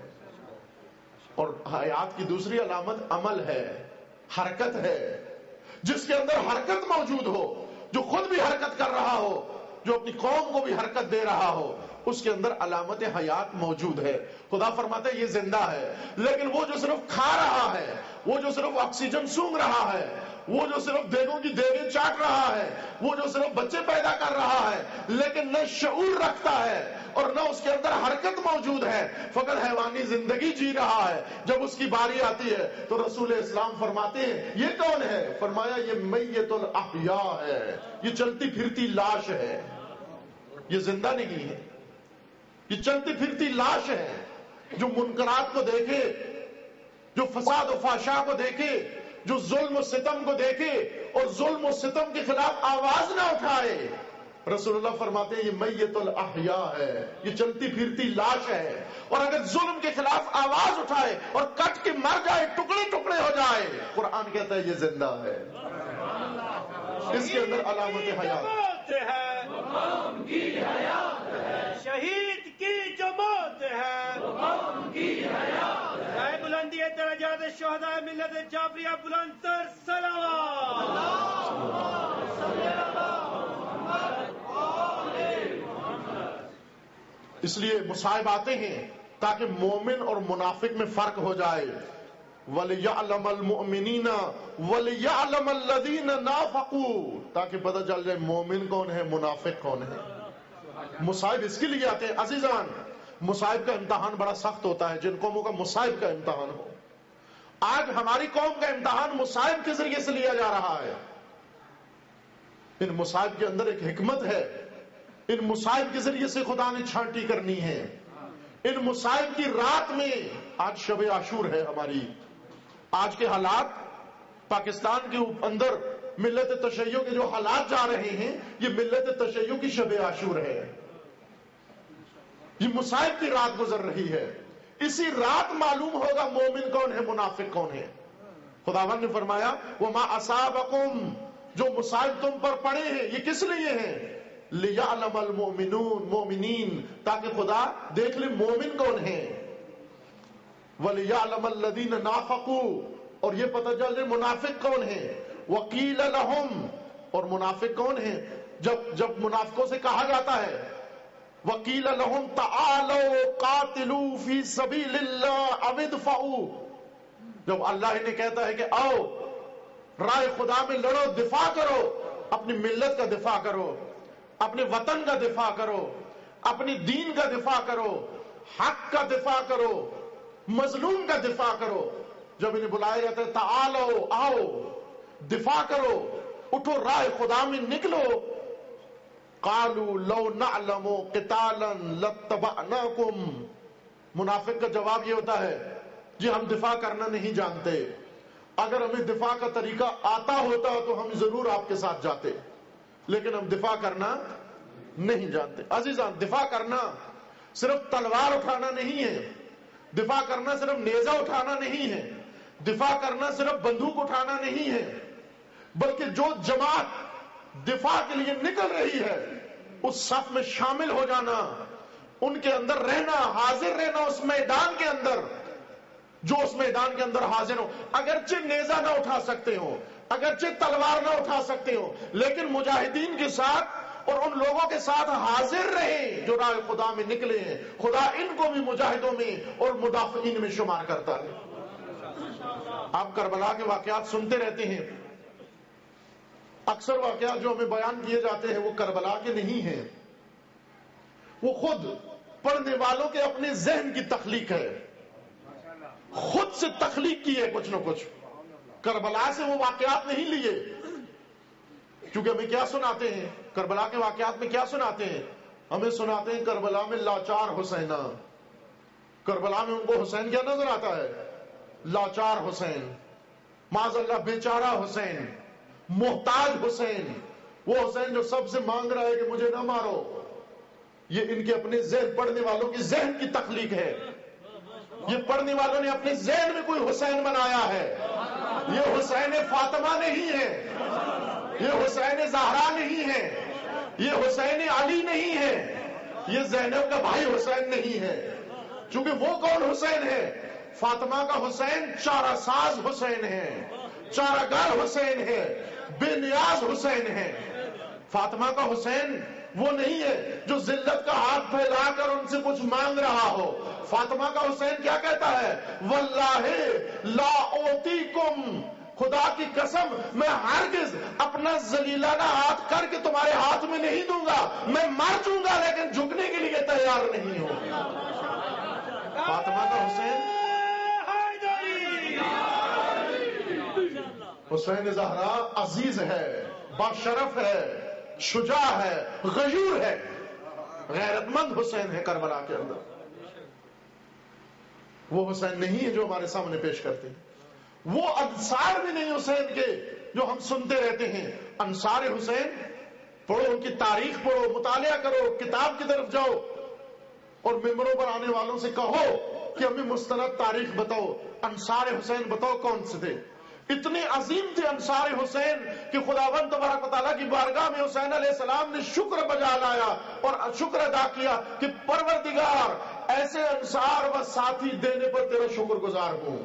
اور حیات کی دوسری علامت عمل ہے، حرکت ہے. جس کے اندر حرکت موجود ہو، جو خود بھی حرکت کر رہا ہو، جو اپنی قوم کو بھی حرکت دے رہا ہو، اس کے اندر علامت حیات موجود ہے. خدا فرماتا ہے یہ زندہ ہے. لیکن وہ جو صرف کھا رہا ہے، وہ جو صرف آکسیجن سونگ رہا ہے، وہ جو صرف دیگوں کی دیگیں چاٹ رہا ہے، وہ جو صرف بچے پیدا کر رہا ہے، لیکن نہ شعور رکھتا ہے اور نہ اس کے اندر حرکت موجود ہے، فقط حیوانی زندگی جی رہا ہے. جب اس کی باری آتی ہے تو رسول اسلام فرماتے ہیں یہ کون ہے؟ فرمایا یہ میت الاحیاء ہے، یہ چلتی پھرتی لاش ہے، یہ زندہ نہیں ہے، یہ چلتی پھرتی لاش ہے. جو منکرات کو دیکھے، جو فساد و فحشاء کو دیکھے، جو ظلم و ستم کو دیکھے اور ظلم و ستم کے خلاف آواز نہ اٹھائے. رسول اللہ فرماتے ہیں یہ میت الاحیاء ہے، یہ چلتی پھرتی لاش ہے، اور اگر ظلم کے خلاف آواز اٹھائے اور کٹ کے مر جائے، ٹکڑے ٹکڑے ہو جائے، قرآن کہتا ہے یہ زندہ ہے، اس کے اندر علامت حیات ہے، مقام کی حیات ہے، شہید کی جو موت ہے، مقام کی حیات ہے. اے بلندی درجات شہداء ملت جعفریہ، بلند تر اس لیے مصائب آتے ہیں تاکہ مومن اور منافق میں فرق ہو جائے. وَلِيَعْلَمَ الْمُؤْمِنِينَ وَلِيَعْلَمَ الَّذِينَ نَافَقُوا، تاکہ پتہ چل جائے مومن کون ہے، منافق کون ہے. مصائب اس کے لیے آتے ہیں عزیزان. مصائب کا امتحان بڑا سخت ہوتا ہے، جن قوموں کا مصائب کا امتحان ہو. آج ہماری قوم کا امتحان مصائب کے ذریعے سے لیا جا رہا ہے. ان مصائب کے اندر ایک حکمت ہے، ان مصائب کے ذریعے سے خدا نے چھانٹی کرنی ہے. ان مصائب کی رات میں، آج شب عاشور ہے ہماری، آج کے حالات پاکستان کے اندر ملت تشیع کے جو حالات جا رہے ہیں، یہ ملت تشیع کی شب عاشور ہے. یہ مصائب کی رات گزر رہی ہے. اسی رات معلوم ہوگا مومن کون ہے، منافق کون ہے. خداوند نے فرمایا وَمَا أَصَابَكُمْ، جو مصائب تم پر پڑے ہیں یہ کس لیے ہیں؟ لِيَعْلَمَ الْمُؤْمِنُونَ، مومنین، تاکہ خدا دیکھ لے مومن کون ہیں. وَلِيَعْلَمَ الَّذِينَ نَافَقُوا، اور یہ پتہ چل جائے منافق کون ہیں. وَقِيلَ لَهُمْ، اور منافق کون ہیں؟ جب جب منافقوں سے کہا جاتا ہے وَقِيلَ لَهُمْ تَعَالَوْا قَاتِلُوا فِي سَبِيلِ اللَّهِ أَوِ ادْفَعُوا، جب اللہ نے کہتا ہے کہ آؤ راہ خدا میں لڑو، دفاع کرو، اپنی ملت کا دفاع کرو، اپنے وطن کا دفاع کرو، اپنی دین کا دفاع کرو، حق کا دفاع کرو، مظلوم کا دفاع کرو. جب انہیں بلایا جاتا ہے تعالو، آؤ دفاع کرو، اٹھو راہ خدا میں نکلو. قالوا لو نعلم قتالا لاتبعناکم، منافق کا جواب یہ ہوتا ہے جی ہم دفاع کرنا نہیں جانتے، اگر ہمیں دفاع کا طریقہ آتا ہوتا تو ہم ضرور آپ کے ساتھ جاتے، لیکن ہم دفاع کرنا نہیں جانتے. عزیزان، دفاع کرنا صرف تلوار اٹھانا نہیں ہے، دفاع کرنا صرف نیزہ اٹھانا نہیں ہے، دفاع کرنا صرف بندوق اٹھانا نہیں ہے، بلکہ جو جماعت دفاع کے لیے نکل رہی ہے اس صف میں شامل ہو جانا، ان کے اندر رہنا، حاضر رہنا اس میدان کے اندر. جو اس میدان کے اندر حاضر ہو، اگرچہ نیزہ نہ اٹھا سکتے ہو، اگرچہ تلوار نہ اٹھا سکتے ہو، لیکن مجاہدین کے ساتھ اور ان لوگوں کے ساتھ حاضر رہیں جو راہ خدا میں نکلے ہیں. خدا ان کو بھی مجاہدوں میں اور مدافعین میں شمار کرتا ہے. آپ کربلا کے واقعات سنتے رہتے ہیں، اکثر واقعات جو ہمیں بیان کیے جاتے ہیں وہ کربلا کے نہیں ہیں، وہ خود پڑھنے والوں کے اپنے ذہن کی تخلیق ہے، خود سے تخلیق کی ہے کچھ نہ کچھ. کربلا سے وہ واقعات نہیں لیے. کیونکہ ہمیں کیا سناتے ہیں کربلا کے واقعات میں؟ کیا سناتے ہیں ہمیں؟ سناتے ہیں کربلا میں لاچار حسینہ. کربلا میں ان کو حسین کیا نظر آتا ہے؟ لاچار حسین، معاذ اللہ بیچارہ حسین، محتاج حسین، وہ حسین جو سب سے مانگ رہا ہے کہ مجھے نہ مارو. یہ ان کے اپنے ذہن، پڑھنے والوں کی ذہن کی تخلیق ہے. یہ پڑھنے والوں نے اپنے ذہن میں کوئی حسین بنایا ہے. یہ حسین فاطمہ نہیں ہے، یہ حسین زہرا نہیں ہے، یہ حسین علی نہیں ہے، یہ زینب کا بھائی حسین نہیں ہے. چونکہ وہ کون حسین ہے؟ فاطمہ کا حسین چارہ ساز حسین ہے، چارہ گر حسین ہے، بے نیاز حسین ہے. فاطمہ کا حسین وہ نہیں ہے جو ذلت کا ہاتھ پھیلا کر ان سے کچھ مانگ رہا ہو. فاطمہ کا حسین کیا کہتا ہے؟ واللہ لا اوتیکم، خدا کی قسم میں ہرگز اپنا ذلیلانہ ہاتھ کر کے تمہارے ہاتھ میں نہیں دوں گا، میں مر جوں گا لیکن جھکنے کے لیے تیار نہیں ہوں. فاطمہ کا حسین، حسین زہرا عزیز ہے، باشرف ہے، شجاع ہے، غیور ہے، غیرت مند حسین ہے کربلا کے اندر. وہ حسین نہیں ہے جو ہمارے سامنے پیش کرتے ہیں. وہ انصار بھی نہیں حسین کے جو ہم سنتے رہتے ہیں. انصار حسین پڑھو، ان کی تاریخ پڑھو، مطالعہ کرو، کتاب کی طرف جاؤ اور ممبروں پر آنے والوں سے کہو کہ ہمیں مستند تاریخ بتاؤ، انصار حسین بتاؤ کون سے تھے. اتنے عظیم تھے انصار حسین کہ خداوند تبارک و تعالیٰ کی بارگاہ میں حسین علیہ السلام نے شکر بجا لایا اور شکر ادا کیا کہ پروردگار ایسے انصار و ساتھی دینے پر تیرا شکر گزار ہوں.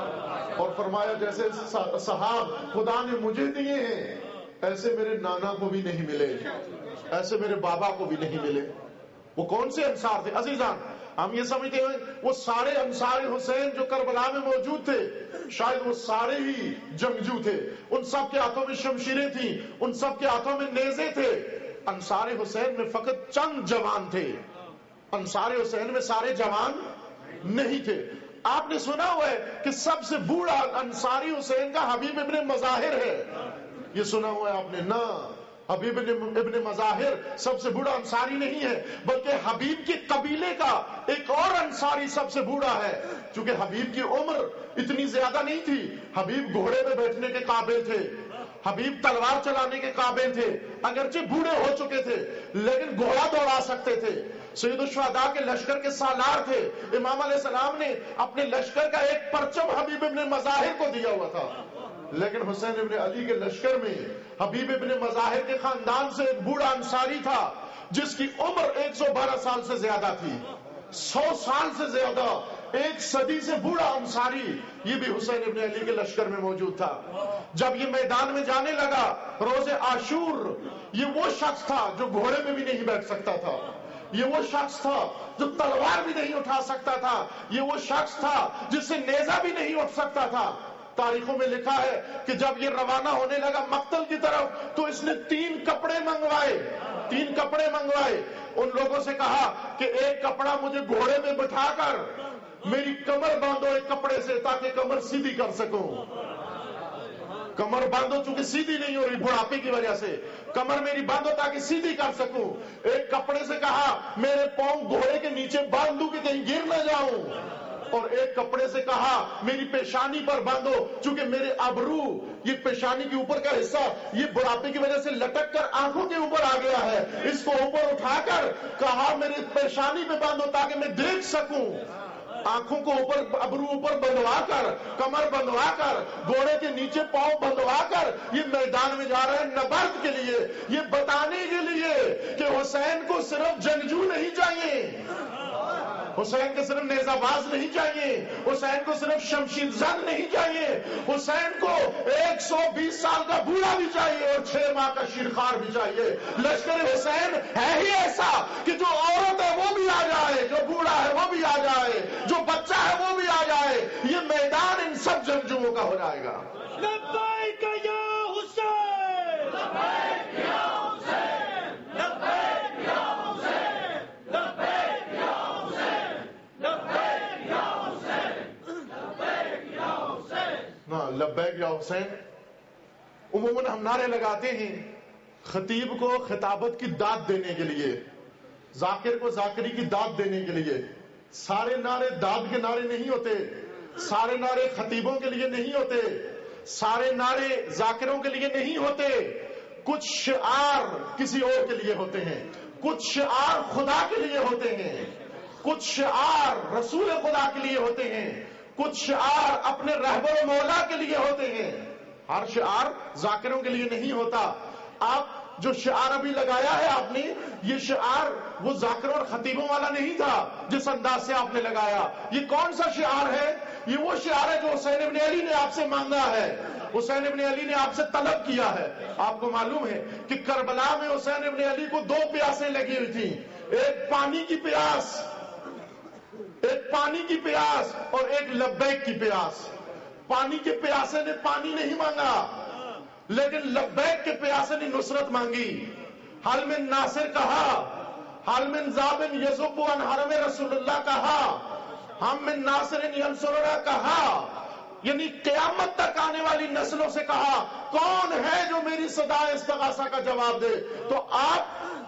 اور فرمایا جیسے صحاب خدا نے مجھے دیے ہیں ایسے میرے نانا کو بھی نہیں ملے، ایسے میرے بابا کو بھی نہیں ملے. وہ کون سے انصار تھے عزیزان؟ ہم یہ سمجھتے ہیں وہ سارے انصار حسین جو کربلا میں موجود تھے شاید وہ سارے ہی جنگجو تھے، ان سب کے ہاتھوں میں شمشیریں تھیں، ان سب کے ہاتھوں میں نیزے تھے. انصار حسین میں فقط چند جوان تھے، انصار حسین میں سارے جوان نہیں تھے. آپ نے سنا ہوا ہے کہ سب سے بوڑھا انصاری حسین کا حبیب ابن مظاہر ہے. یہ سنا ہوا ہے آپ نے؟ نہ، حبیب ابن مظاہر سب سے بوڑھا انصاری نہیں ہے، بلکہ حبیب کے قبیلے کا ایک اور انصاری سب سے بوڑھا ہے. چونکہ حبیب کی عمر اتنی زیادہ نہیں تھی، حبیب گھوڑے میں بیٹھنے کے قابل تھے، حبیب تلوار چلانے کے قابل تھے، اگرچہ بوڑھے ہو چکے تھے لیکن گھوڑا دوڑا سکتے تھے. سید الشہداء کے لشکر کے سالار تھے. امام علیہ السلام نے اپنے لشکر کا ایک پرچم حبیب ابن مظاہر کو دیا ہوا تھا، لیکن حسین ابن علی کے لشکر میں حبیب ابن مظاہر کے خاندان سے ایک بوڑھا انصاری تھا جس کی عمر ایک سو بارہ سال سے زیادہ تھی، سو سال سے زیادہ، ایک صدی سے بوڑھا انصاری. یہ بھی حسین ابن علی کے لشکر میں موجود تھا. جب یہ میدان میں جانے لگا روز عاشور، یہ وہ شخص تھا جو گھوڑے میں بھی نہیں بیٹھ سکتا تھا، یہ وہ شخص تھا جو تلوار بھی نہیں اٹھا سکتا تھا، یہ وہ شخص تھا جس سے نیزہ بھی نہیں اٹھ سکتا تھا. تاریخوں میں لکھا ہے کہ جب یہ روانہ ہونے لگا مقتل کی طرف تو اس نے تین کپڑے منگوائے، تین کپڑے منگوائے. ان لوگوں سے کہا کہ ایک کپڑا مجھے گھوڑے میں بٹھا کر میری کمر باندھو ایک کپڑے سے تاکہ کمر سیدھی کر سکوں. کمر باندھو چونکہ سیدھی نہیں ہو رہی بڑھاپے کی وجہ سے، کمر میری باندھو تاکہ سیدھی کر سکوں. ایک کپڑے سے کہا میرے پاؤں گھوڑے کے نیچے باندھ دوں کہ کہیں گر نہ جاؤں، اور ایک کپڑے سے کہا میری پیشانی پر باندھو چونکہ میرے ابرو، یہ پیشانی کے اوپر کا حصہ یہ بڑھاپے کی وجہ سے لٹک کر آنکھوں کے اوپر آ گیا ہے، اس کو اوپر اٹھا کر کہا میرے پیشانی پہ باندھو تاکہ میں دیکھ سکوں. آنکھوں کو اوپر، ابرو اوپر بندھوا کر، کمر بندھوا کر، گھوڑے کے نیچے پاؤں بندھوا کر یہ میدان میں جا رہے ہیں نبرد کے لیے، یہ بتانے کے لیے کہ حسین کو صرف جنگجو نہیں چاہیے، حسین کو صرف نیزہ باز نہیں چاہیے، حسین کو صرف شمشیر زن نہیں چاہیے، حسین کو ایک سو بیس سال کا بوڑھا بھی چاہیے اور چھ ماہ کا شیرخوار بھی چاہیے. لشکر حسین ہے ہی ایسا کہ جو عورت ہے وہ بھی آ جائے، جو بوڑھا ہے وہ بھی آ جائے، جو بچہ ہے وہ بھی آ جائے. یہ میدان ان سب جنگجوؤں کا ہو جائے گا. لبیک یا حسین، لبیک یا حسین، لبیک یا حسین، لبیک یا حسین، لبیک یا حسین، لبیک یا حسین. نا لبیک یا حسین عموماً ہم نعرے لگاتے ہیں خطیب کو خطابت کی داد دینے کے لیے، ذاکر کو ذاکری کی داد دینے کے لیے. سارے نعرے داد کے نعرے نہیں ہوتے، سارے نعرے خطیبوں کے لیے نہیں ہوتے، سارے نعرے ذاکروں کے لیے نہیں ہوتے. کچھ شعار کسی اور کے لیے ہوتے ہیں، کچھ شعار خدا کے لیے ہوتے ہیں، کچھ شعار رسول خدا کے لیے ہوتے ہیں، کچھ شعار اپنے رہبر و مولا کے لیے ہوتے ہیں. ہر شعار ذاکروں کے لیے نہیں ہوتا. آپ جو شعار ابھی لگایا ہے آپ نے، یہ شعار وہ ذاکروں اور خطیبوں والا نہیں تھا جس انداز سے آپ نے لگایا. یہ کون سا شعار ہے؟ یہ وہ شعار ہے جو حسین ابن علی نے آپ سے مانگا ہے، حسین ابن علی نے آپ سے طلب کیا ہے. آپ کو معلوم ہے کہ کربلا میں حسین ابن علی کو دو پیاسیں لگی ہوئی تھیں، ایک پانی کی پیاس، ایک پانی کی پیاس اور ایک لبیک کی پیاس. پانی کے پیاسے نے پانی نہیں مانگا لیکن لبیک کے پیاسے نے نصرت مانگی. حل من ناصر کہا، حل من ذابن یذب عن حرم رسول اللہ کہا، ہم من ناصر ینصرنا کہا. یعنی قیامت تک آنے والی نسلوں سے کہا کون ہے جو میری صدا استغاثہ کا جواب دے. تو آپ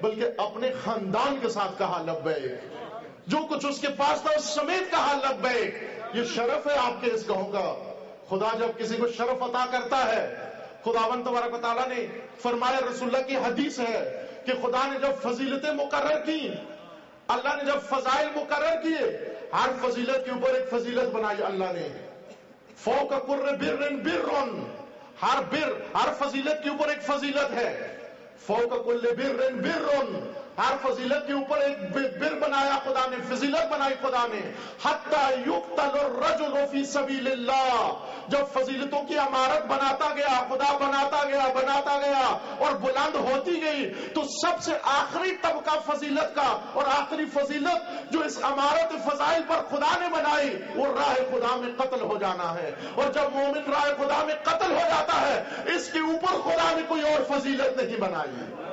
بلکہ اپنے خاندان کے ساتھ کہا لبیک، جو کچھ اس کے پاس تھا اس سمیت کہا لبیک۔ یہ شرف ہے آپ کے اس گاؤں کا۔ خدا جب کسی کو شرف عطا کرتا ہے، خداوند تبارک و تعالیٰ نے فرمایا، رسول اللہ کی حدیث ہے کہ خدا نے جب فضیلتیں مقرر کی، اللہ نے جب فضائل مقرر کیے، ہر فضیلت کے اوپر ایک فضیلت بنائی اللہ نے۔ فوق کل بر بر، ہر بر ہر فضیلت کے اوپر ایک فضیلت ہے۔ فوق کل بر بر، ہر فضیلت کے اوپر ایک بر بنایا خدا نے، فضیلت بنائی خدا نے۔ حتی یقتل الرجل فی سبیل اللہ، جب فضیلتوں کی عمارت بناتا گیا، خدا بناتا گیا بناتا گیا اور بلند ہوتی گئی، تو سب سے آخری طبقہ فضیلت کا اور آخری فضیلت جو اس عمارت فضائل پر خدا نے بنائی، وہ راہ خدا میں قتل ہو جانا ہے۔ اور جب مومن راہ خدا میں قتل ہو جاتا ہے، اس کے اوپر خدا نے کوئی اور فضیلت نہیں بنائی،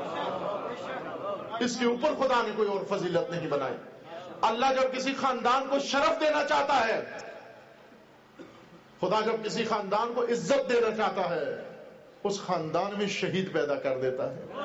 اس کے اوپر خدا نے کوئی اور فضیلت نہیں بنائی۔ اللہ جب کسی خاندان کو شرف دینا چاہتا ہے، خدا جب کسی خاندان کو عزت دینا چاہتا ہے، اس خاندان میں شہید پیدا کر دیتا ہے،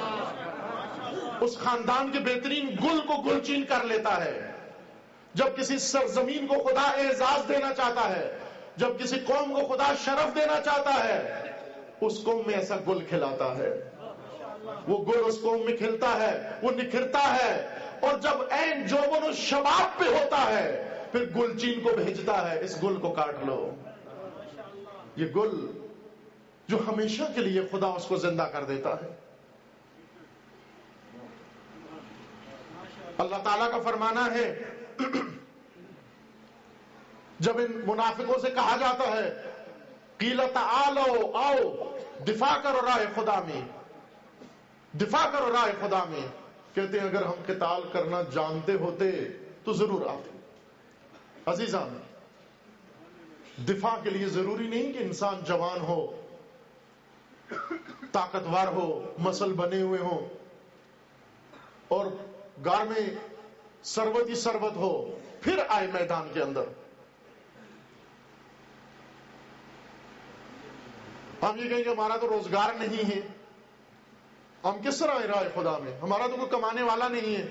اس خاندان کے بہترین گل کو گلچین کر لیتا ہے۔ جب کسی سرزمین کو خدا اعزاز دینا چاہتا ہے، جب کسی قوم کو خدا شرف دینا چاہتا ہے، اس قوم میں ایسا گل کھلاتا ہے، وہ گل اس قوم میں کھلتا ہے، وہ نکھرتا ہے، اور جب عین جوبن و شباب پہ ہوتا ہے، پھر گلچین کو بھیجتا ہے، اس گل کو کاٹ لو۔ یہ گل جو ہمیشہ کے لیے خدا اس کو زندہ کر دیتا ہے۔ اللہ تعالیٰ کا فرمانا ہے، جب ان منافقوں سے کہا جاتا ہے، قیل تعالوا، آؤ دفاع کرو راہ خدا میں، دفاع کرو راہ خدا میں، کہتے ہیں اگر ہم قتال کرنا جانتے ہوتے تو ضرور آتے۔ عزیزان، دفاع کے لیے ضروری نہیں کہ انسان جوان ہو، طاقتور ہو، مسل بنے ہوئے ہوں اور گار میں سربت ہی سربت ہو پھر آئے میدان کے اندر۔ ہم یہ کہیں کہ ہمارا تو روزگار نہیں ہے، ہم کس طرح آئے راہ خدا میں، ہمارا تو کوئی کمانے والا نہیں ہے۔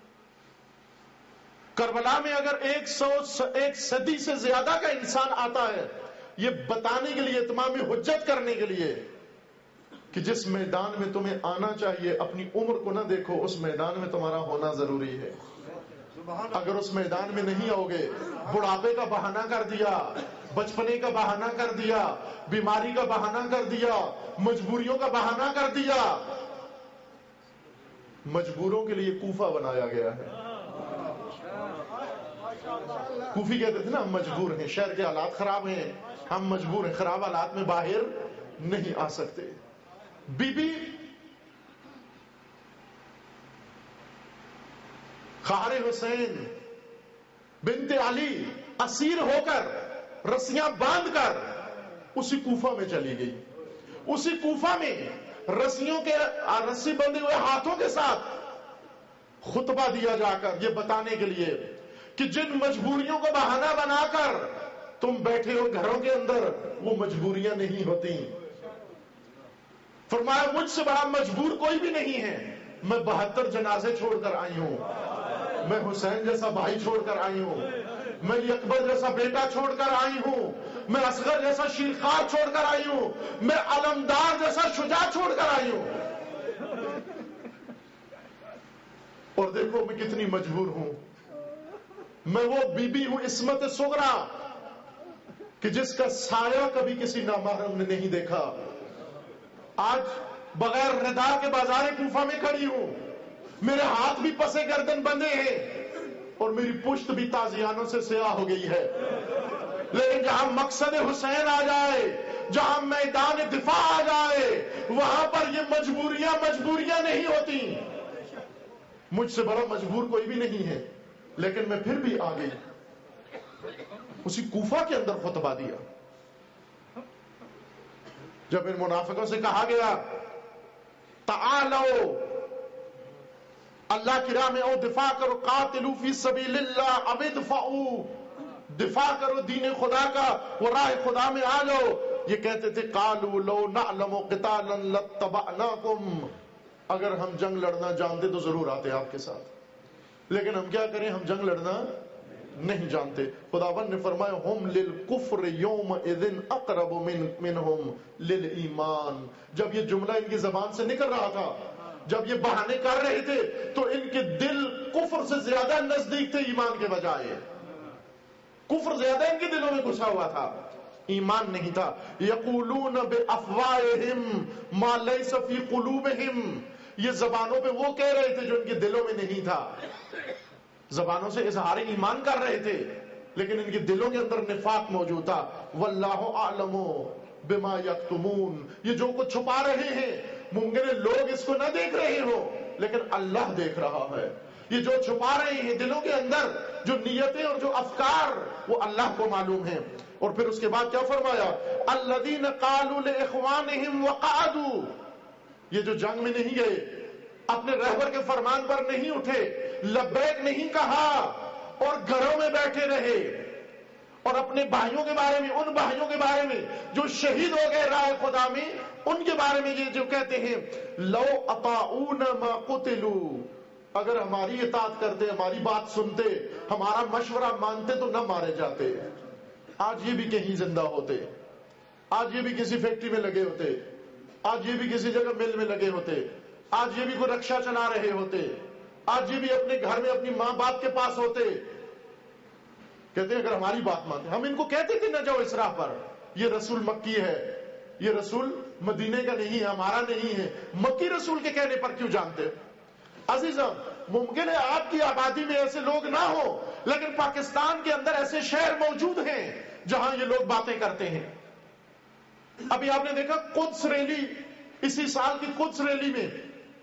کربلا میں اگر ایک سو ایک صدی سے زیادہ کا انسان آتا ہے، یہ بتانے کے لیے، اتمام حجت کرنے کے لیے کہ جس میدان میں تمہیں آنا چاہیے، اپنی عمر کو نہ دیکھو، اس میدان میں تمہارا ہونا ضروری ہے۔ اگر اس میدان میں نہیں آؤ گے، بڑھاپے کا بہانہ کر دیا، بچپنے کا بہانہ کر دیا، بیماری کا بہانہ کر دیا، مجبوریوں کا بہانہ کر دیا۔ مجبوروں کے لیے کوفہ بنایا گیا ہے۔ کوفی کہتے تھے نا، ہم مجبور ہیں، شہر کے حالات خراب ہیں، ہم مجبور ہیں، خراب حالات میں باہر نہیں آ سکتے۔ بی بی خار حسین بنت علی اسیر ہو کر، رسیاں باندھ کر اسی کوفہ میں چلی گئی۔ اسی کوفہ میں رسیوں کے رسی بندے ہوئے ہاتھوں کے ساتھ خطبہ دیا جا کر، یہ بتانے کے لیے کہ جن مجبوریوں کو بہانہ بنا کر تم بیٹھے ہو گھروں کے اندر، وہ مجبوریاں نہیں ہوتی۔ فرمایا مجھ سے بڑا مجبور کوئی بھی نہیں ہے، میں بہتر جنازے چھوڑ کر آئی ہوں، میں حسین جیسا بھائی چھوڑ کر آئی ہوں، میں اکبر جیسا بیٹا چھوڑ کر آئی ہوں، میں اصغر جیسا شیرخوار چھوڑ کر آئی ہوں، میں علمدار جیسا شجاع چھوڑ کر آئی ہوں۔ اور دیکھو میں کتنی مجبور ہوں، میں وہ بی بی ہوں عصمت صغرا کہ جس کا سایہ کبھی کسی نامحرم نے نہیں دیکھا۔ آج بغیر ردا کے بازار کوفہ میں کھڑی ہوں، میرے ہاتھ بھی پسے گردن بندے ہیں اور میری پشت بھی تازیانوں سے سیاہ ہو گئی ہے، لیکن جہاں مقصد حسین آ جائے، جہاں میدان دفاع آ جائے، وہاں پر یہ مجبوریاں مجبوریاں نہیں ہوتی۔ مجھ سے بڑا مجبور کوئی بھی نہیں ہے، لیکن میں پھر بھی آ گئی، اسی کوفہ کے اندر خطبہ دیا۔ جب ان منافقوں سے کہا گیا تعالو، اللہ کی راہ میں او، دفاع کرو، قاتلو فی سبیل اللہ، اب ادفعو، دفاع کرو دین خدا کا، وہ راہ خدا میں آ جاؤ۔ یہ کہتے تھے قالوا لو نعلم قتالا لاتبعناکم، اگر ہم جنگ لڑنا جانتے تو ضرور آتے آپ کے ساتھ، لیکن ہم کیا کریں، ہم جنگ لڑنا نہیں جانتے۔ خداوند نے فرمایا ہم للکفر یومئذ اقرب من منہم للایمان۔ جب یہ جملہ ان کی زبان سے نکل رہا تھا، جب یہ بہانے کر رہے تھے، تو ان کے دل کفر سے زیادہ نزدیک تھے ایمان کے بجائے۔ کفر زیادہ ان کے دلوں میں گھسا ہوا تھا، ایمان نہیں تھا۔ یقولون بافواہہم ما لیس فی قلوبہم، یہ زبانوں پہ وہ کہہ رہے تھے جو ان کے دلوں میں نہیں تھا۔ زبانوں سے اظہار ایمان کر رہے تھے، لیکن ان کے دلوں کے اندر نفاق موجود تھا۔ واللہ اعلم بما یکتمون، یہ جو کچھ چھپا رہے ہیں ممکن ہے لوگ اس کو نہ دیکھ رہے ہو، لیکن اللہ دیکھ رہا ہے۔ یہ جو چھپا رہے ہیں دلوں کے اندر، جو نیتیں اور جو افکار، وہ اللہ کو معلوم ہیں۔ اور پھر اس کے بعد کیا فرمایا، الذین قالوا لاخوانہم وقعدوا، یہ جو جنگ میں نہیں گئے، اپنے رہبر کے فرمان پر نہیں اٹھے، لبیک نہیں کہا اور گھروں میں بیٹھے رہے، اور اپنے بھائیوں کے بارے میں، ان بھائیوں کے بارے میں جو شہید ہو گئے راہ خدا میں، ان کے بارے میں یہ جو کہتے ہیں لو اطاعونا ما قتلوا، اگر ہماری اطاعت کرتے، ہماری بات سنتے، ہمارا مشورہ مانتے تو نہ مارے جاتے۔ آج یہ بھی کہیں زندہ ہوتے، آج یہ بھی کسی فیکٹری میں لگے ہوتے، آج یہ بھی کسی جگہ مل میں لگے ہوتے، آج یہ بھی کوئی رکشہ چلا رہے ہوتے، آج یہ بھی اپنے گھر میں اپنی ماں باپ کے پاس ہوتے۔ کہتے ہیں اگر ہماری بات مانتے، ہم ان کو کہتے تھے نہ جاؤ اس راہ پر، یہ رسول مکی ہے، یہ رسول مدینے کا نہیں ہے، ہمارا نہیں ہے، مکی رسول کے کہنے پر کیوں جانتے؟ عزیزم، ممکن ہے آپ کی آبادی میں ایسے لوگ نہ ہو، لیکن پاکستان کے اندر ایسے شہر موجود ہیں جہاں یہ لوگ باتیں کرتے ہیں۔ ابھی آپ نے دیکھا قدس ریلی، اسی سال کی قدس ریلی میں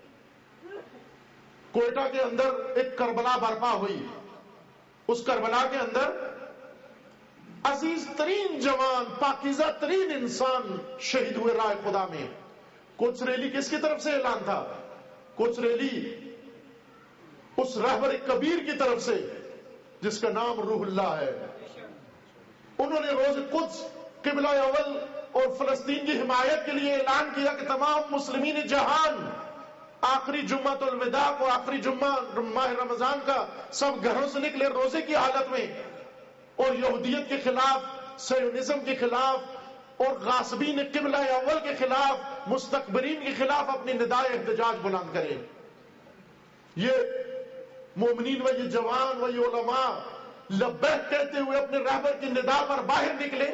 کوئٹہ کے اندر ایک کربلا برپا ہوئی، اس کربلا کے اندر عزیز ترین جوان، پاکیزہ ترین انسان شہید ہوئے راہ خدا میں۔ قدس ریلی کس کی طرف سے اعلان تھا؟ قدس ریلی اس رہبر کبیر کی طرف سے جس کا نام روح اللہ ہے۔ انہوں نے روز قدس، قبلہ اول اور فلسطین کی حمایت کے لیے اعلان کیا کہ تمام مسلمین جہان آخری جمعۃ الوداع کو، آخری جمعہ ماہ رمضان کا، سب گھروں سے نکلے روزے کی حالت میں، اور یہودیت کے خلاف، سیونزم کے خلاف اور غاصبین قبلہ اول کے خلاف، مستکبرین کے خلاف اپنی ندائے احتجاج بلند کریں۔ یہ مومنین و یہ جوان و یہ علماء لبیک کہتے ہوئے اپنے رہبر کی ندا پر باہر نکلے،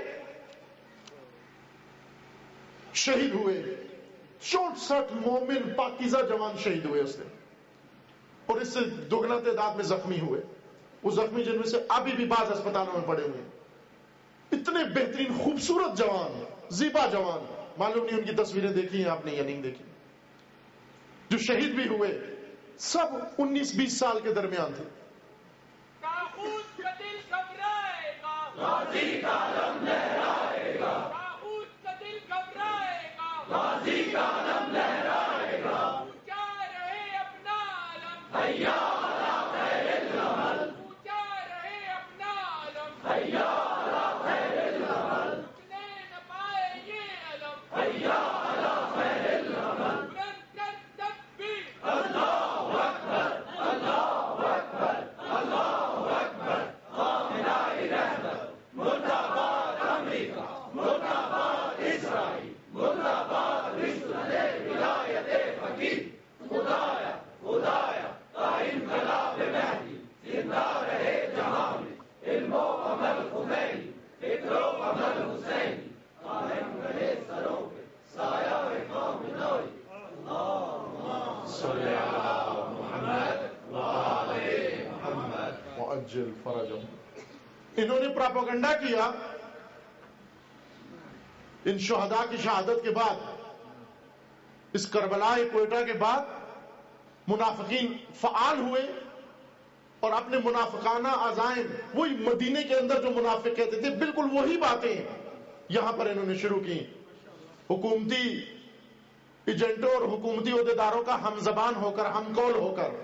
شہید ہوئے۔ چونسٹھ مومن پاکیزہ جوان شہید ہوئے اس دن، اور اس سے دگنا تعداد میں زخمی ہوئے، وہ زخمی جن میں سے ابھی بھی بعض اسپتالوں میں پڑے ہوئے ہیں۔ اتنے بہترین خوبصورت جوان، زیبا جوان، معلوم نہیں ان کی تصویریں دیکھی ہیں آپ نے یا نہیں دیکھی، جو شہید بھی ہوئے، سب انیس بیس سال کے درمیان تھے۔ طاغوت کا دل گھبرائے گا، غازی کا علم لہرائے گا، طاغوت کا دل گھبرائے گا، غازی کا علم لہرائے گا، اونچا رہے اپنا علم، حیا علی خیر العمل، اونچا رہے اپنا علم، حیا علی خیر العمل، رکنے نہ پائے یہ علم، حیا علی خیر العمل، بلند کر تکبیر، اللہ اکبر، اللہ اکبر، اللہ اکبر، خامنۂ رہبر، مرد آباد امریکہ، مرد آباد اسرائیل، مرد آباد رسالت ولایت فقیر، خدایا خدایا تا انقلاب مہدی، زندہ رہے جہاں میں علم و عمل خمینی، فکر و عمل حسینی، قائم رہے سروں پہ سایہ قوم نوری، اللہم صلی علی محمد وآل محمد وعجل فرجهم۔ انہوں نے پراپیگنڈا کیا ان شہداء کی شہادت کے بعد، اس کربلا کوئٹہ کے بعد منافقین فعال ہوئے اور اپنے منافقانہ عزائم، وہی مدینے کے اندر جو منافق کہتے تھے، بالکل وہی باتیں یہاں پر انہوں نے شروع کی۔ حکومتی ایجنٹوں اور حکومتی عہدیداروں کا ہم زبان ہو کر، ہم قول ہو کر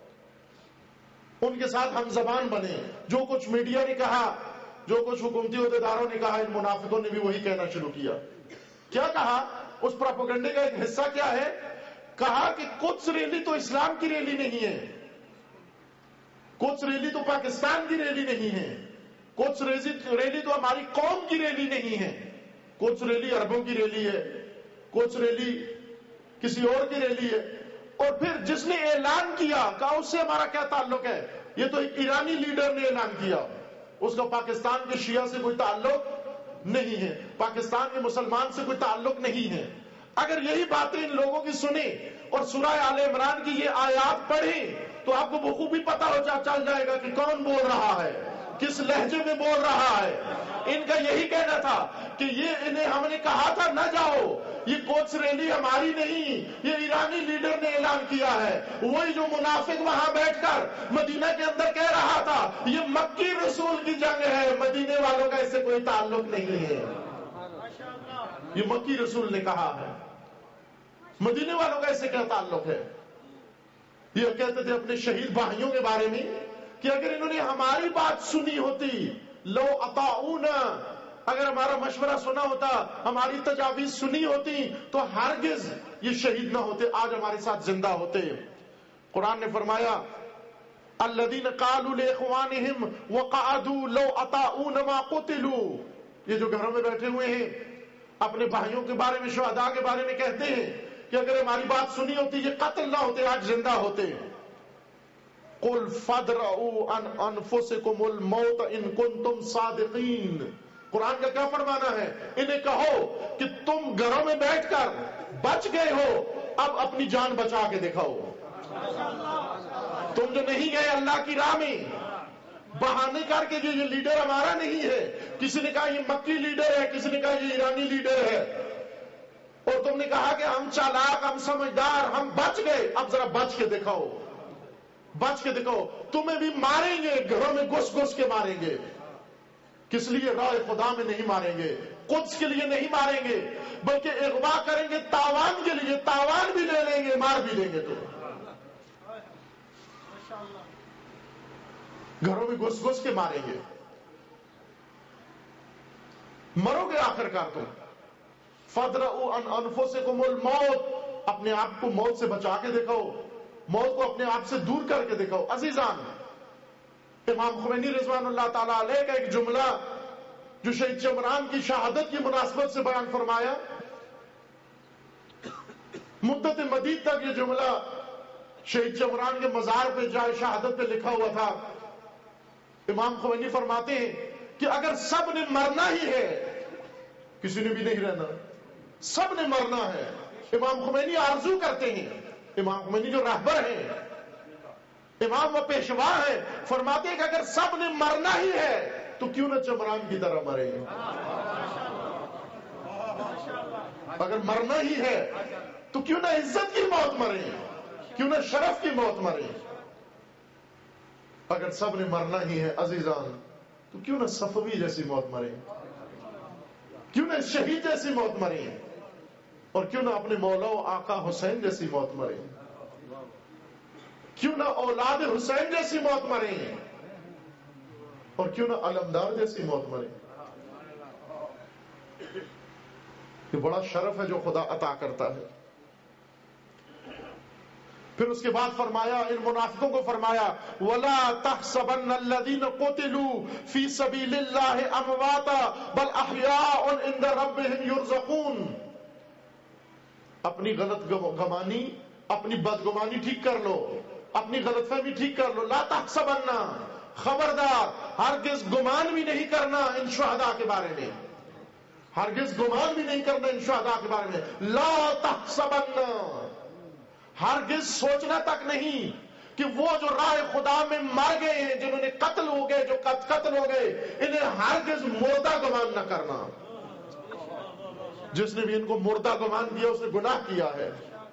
ان کے ساتھ ہم زبان بنے۔ جو کچھ میڈیا نے کہا، جو کچھ حکومتی عہدیداروں نے کہا، ان منافقوں نے بھی وہی کہنا شروع کیا۔ کیا کہا؟ اس پروپیگنڈے کا ایک حصہ کیا ہے؟ کہا کہ قدس ریلی تو اسلام کی ریلی نہیں ہے، قدس ریلی تو پاکستان کی ریلی نہیں ہے، قدس ریلی تو ہماری قوم کی ریلی نہیں ہے، قدس ریلی عربوں کی ریلی ہے، قدس ریلی کسی اور کی ریلی ہے۔ اور پھر جس نے اعلان کیا کہا اس سے ہمارا کیا تعلق ہے؟ یہ تو ایک ایرانی لیڈر نے اعلان کیا، اس کا پاکستان کے شیعہ سے کوئی تعلق نہیں ہے، پاکستان کے مسلمان سے کوئی تعلق نہیں ہے۔ اگر یہی باتیں ان لوگوں کی سنیں اور سورہ آل عمران کی یہ آیات پڑھیں تو آپ کو بخوبی پتہ ہو جا چل جائے گا کہ کون بول رہا ہے، کس لہجے میں بول رہا ہے۔ ان کا یہی کہنا تھا کہ یہ انہیں ہم نے کہا تھا نہ جاؤ، یہ قدس ریلی ہماری نہیں، یہ ایرانی لیڈر نے اعلان کیا ہے۔ وہی جو منافق وہاں بیٹھ کر مدینہ کے اندر کہہ رہا تھا یہ مکی رسول کی جنگ ہے، مدینے والوں کا اس سے کوئی تعلق نہیں ہے، یہ مکی رسول نے کہا ہے، مدینے والوں کا اس سے کیا تعلق ہے؟ یہ کہتے تھے اپنے شہید بھائیوں کے بارے میں کہ اگر انہوں نے ہماری بات سنی ہوتی، لو اطاعونا، اگر ہمارا مشورہ سنا ہوتا، ہماری تجاویز سنی ہوتی تو ہرگز یہ شہید نہ ہوتے، آج ہمارے ساتھ زندہ ہوتے۔ قرآن نے فرمایا الذین قالوا لاخوانہم وقعدوا لو اطاعونا ما قتلوا، یہ جو گھروں میں بیٹھے ہوئے ہیں اپنے بھائیوں کے بارے میں، شہداء کے بارے میں کہتے ہیں کہ اگر ہماری بات سنی ہوتی یہ قتل نہ ہوتے، آج زندہ ہوتے۔ قل فادرؤوا عن انفسکم الموت ان کنتم صادقین، قرآن کا کیا فرمانا ہے؟ انہیں کہو کہ تم گھروں میں بیٹھ کر بچ گئے ہو، اب اپنی جان بچا کے دکھاؤ۔ تم جو نہیں گئے اللہ کی راہ میں بہانے کر کے جو یہ لیڈر ہمارا نہیں ہے، کسی نے کہا یہ مکی لیڈر ہے، کسی نے کہا یہ ایرانی لیڈر ہے، اور تم نے کہا کہ ہم چالاک، ہم سمجھدار، ہم بچ گئے، اب ذرا بچ کے دکھاؤ، بچ کے دکھاؤ۔ تمہیں بھی ماریں گے، گھروں میں گھس گھس کے ماریں گے، کس لیے؟ راہ خدا میں نہیں ماریں گے، قدس کے لیے نہیں ماریں گے، بلکہ اغوا کریں گے تاوان کے لیے، تاوان بھی لے لیں گے، مار بھی لیں گے، تو گھروں میں گھس گھس کے ماریں گے، مرو گے آخر کار تم۔ فادرؤوا عن انفسکم الموت، اپنے آپ کو موت سے بچا کے دکھاؤ، موت کو اپنے آپ سے دور کر کے دکھاؤ۔ عزیزان، امام خمینی رضوان اللہ تعالی علیہ کا ایک جملہ جو شہید چمران کی شہادت کی مناسبت سے بیان فرمایا، مدت مدید تک یہ جملہ شہید چمران کے مزار پہ جائے شہادت پہ لکھا ہوا تھا۔ امام خمینی فرماتے ہیں کہ اگر سب نے مرنا ہی ہے، کسی نے بھی نہیں رہنا، سب نے مرنا ہے۔ امام خمینی آرزو کرتے ہیں، امام خمینی جو رہبر ہیں، امام و پیشوا ہیں، فرماتے ہیں کہ اگر سب نے مرنا ہی ہے تو کیوں نہ چمران کی طرح مرے، اگر مرنا ہی ہے تو کیوں نہ عزت کی موت مرے، کیوں نہ شرف کی موت مرے۔ اگر سب نے مرنا ہی ہے عزیزان تو کیوں نہ صفوی جیسی موت مرے، کیوں نہ شہید جیسی موت مرے، اور کیوں نہ اپنے مولا و آقا حسین جیسی موت مرے، کیوں نہ اولاد حسین جیسی موت مرے، اور کیوں نہ علمدار جیسی موت مرے۔ یہ بڑا شرف ہے جو خدا عطا کرتا ہے۔ پھر اس کے بعد فرمایا، ان منافقوں کو فرمایا وَلَا تَحْسَبَنَّ الَّذِينَ قُتِلُوا فِي سَبِيلِ اللَّهِ أَمْوَاتًا بَلْ أَحْيَاءٌ عِندَ رَبِّهِمْ يُرْزَقُونَ، اپنی غلط گمانی، اپنی بدگمانی ٹھیک کر لو، اپنی غلط فہمی ٹھیک کر لو۔ لا تحسبن، خبردار ہرگز گمان بھی نہیں کرنا ان شہداء کے بارے میں، ہرگز گمان بھی نہیں کرنا ان شہداء کے بارے میں۔ لا تحسبن، ہرگز سوچنا تک نہیں کہ وہ جو راہ خدا میں مر گئے ہیں، جنہوں نے قتل ہو گئے، جو قتل ہو گئے، انہیں ہرگز مردہ گمان نہ کرنا۔ جس نے بھی ان کو مردہ گمان کیا اس نے گناہ کیا ہے،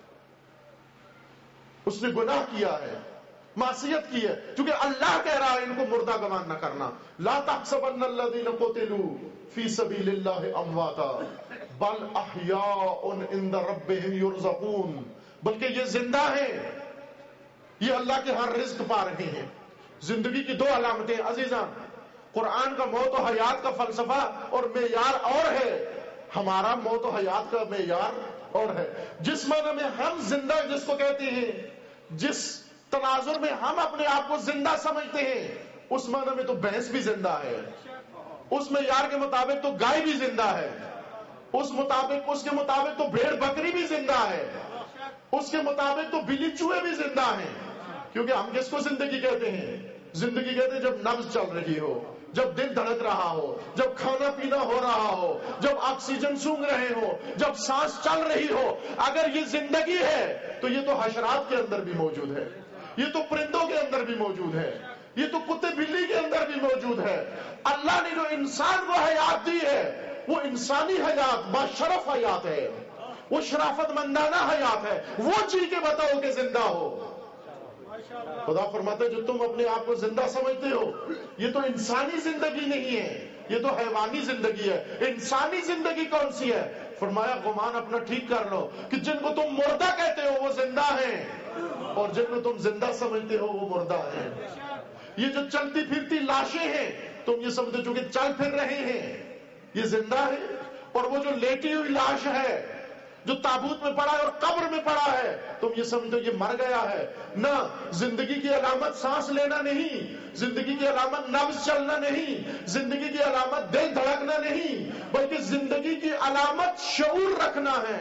اس نے گناہ کیا ہے، معصیت کی ہے، کیونکہ اللہ کہہ رہا ہے ان کو مردہ گمان نہ کرنا۔ لا تحسبن الذين قتلوا في سبيل الله امواتا بل احياء عند ربهم يرزقون، بلکہ یہ زندہ ہیں، یہ اللہ کے ہر رزق پا رہے ہیں۔ زندگی کی دو علامتیں عزیزان، قرآن کا موت و حیات کا فلسفہ اور معیار اور ہے، ہمارا موت و حیات کا معیار اور ہے. جس معنی میں ہم زندہ جس کو کہتے ہیں، جس تناظر میں ہم اپنے آپ کو زندہ سمجھتے ہیں، اس معنی میں تو بھینس بھی زندہ ہے، اس معیار کے مطابق تو گائے بھی زندہ ہے، اس مطابق اس کے مطابق تو بھیڑ بکری بھی زندہ ہے، اس کے مطابق تو بلی چوہے بھی زندہ ہیں. کیونکہ ہم کس کو زندگی کہتے ہیں؟ زندگی کہتے ہیں جب نبض چل رہی ہو، جب دل دھڑک رہا ہو، جب کھانا پینا ہو رہا ہو، جب آکسیجن سونگھ رہے ہو، جب سانس چل رہی ہو. اگر یہ زندگی ہے تو یہ تو حشرات کے اندر بھی موجود ہے، یہ تو پرندوں کے اندر بھی موجود ہے، یہ تو کتے بلی کے اندر بھی موجود ہے. اللہ نے جو انسان کو حیات دی ہے وہ انسانی حیات، باشرف حیات ہے، وہ شرافت مندانہ حیات ہے. وہ جی کے بتاؤ کہ زندہ ہو. خدا فرماتا ہے جو تم اپنے آپ کو زندہ سمجھتے ہو یہ تو انسانی زندگی نہیں ہے، یہ تو حیوانی زندگی ہے. انسانی زندگی کون سی ہے؟ فرمایا گمان اپنا ٹھیک کر لو کہ جن کو تم مردہ کہتے ہو وہ زندہ ہیں، اور جن کو تم زندہ سمجھتے ہو وہ مردہ ہیں. یہ جو چلتی پھرتی لاشیں ہیں تم یہ سمجھتے جو کہ چل پھر رہے ہیں یہ زندہ ہے، اور وہ جو لیٹی ہوئی لاش ہے جو تابوت میں پڑا ہے اور قبر میں پڑا ہے تم یہ سمجھو یہ مر گیا ہے. نہ، زندگی کی علامت سانس لینا نہیں، زندگی کی علامت نبض چلنا نہیں، زندگی کی علامت دل دھڑکنا نہیں، بلکہ زندگی کی علامت شعور رکھنا ہے،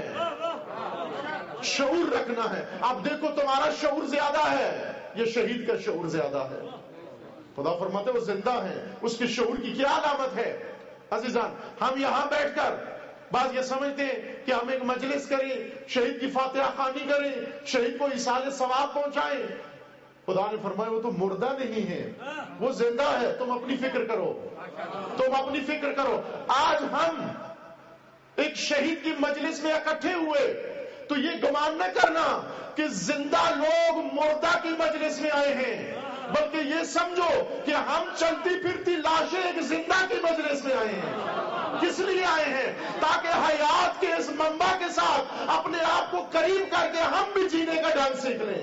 شعور رکھنا ہے. اب دیکھو تمہارا شعور زیادہ ہے، یہ شہید کا شعور زیادہ ہے. خدا فرماتے وہ زندہ ہیں. اس کے شعور کی کیا علامت ہے؟ عزیزان، ہم یہاں بیٹھ کر بعض یہ سمجھتے ہیں کہ ہم ایک مجلس کریں، شہید کی فاتحہ خوانی کریں، شہید کو ایصال ثواب پہنچائیں. خدا نے فرمایا وہ تو مردہ نہیں ہے، وہ زندہ ہے. تم اپنی فکر کرو، تم اپنی فکر کرو. آج ہم ایک شہید کی مجلس میں اکٹھے ہوئے تو یہ گمان نہ کرنا کہ زندہ لوگ مردہ کی مجلس میں آئے ہیں، بلکہ یہ سمجھو کہ ہم چلتی پھرتی لاشیں ایک زندہ کی مجلس میں آئے ہیں. کس لیے آئے ہیں؟ تاکہ حیات کے اس منبع کے ساتھ اپنے آپ کو قریب کر کے ہم بھی جینے کا ڈھنگ سیکھ لیں.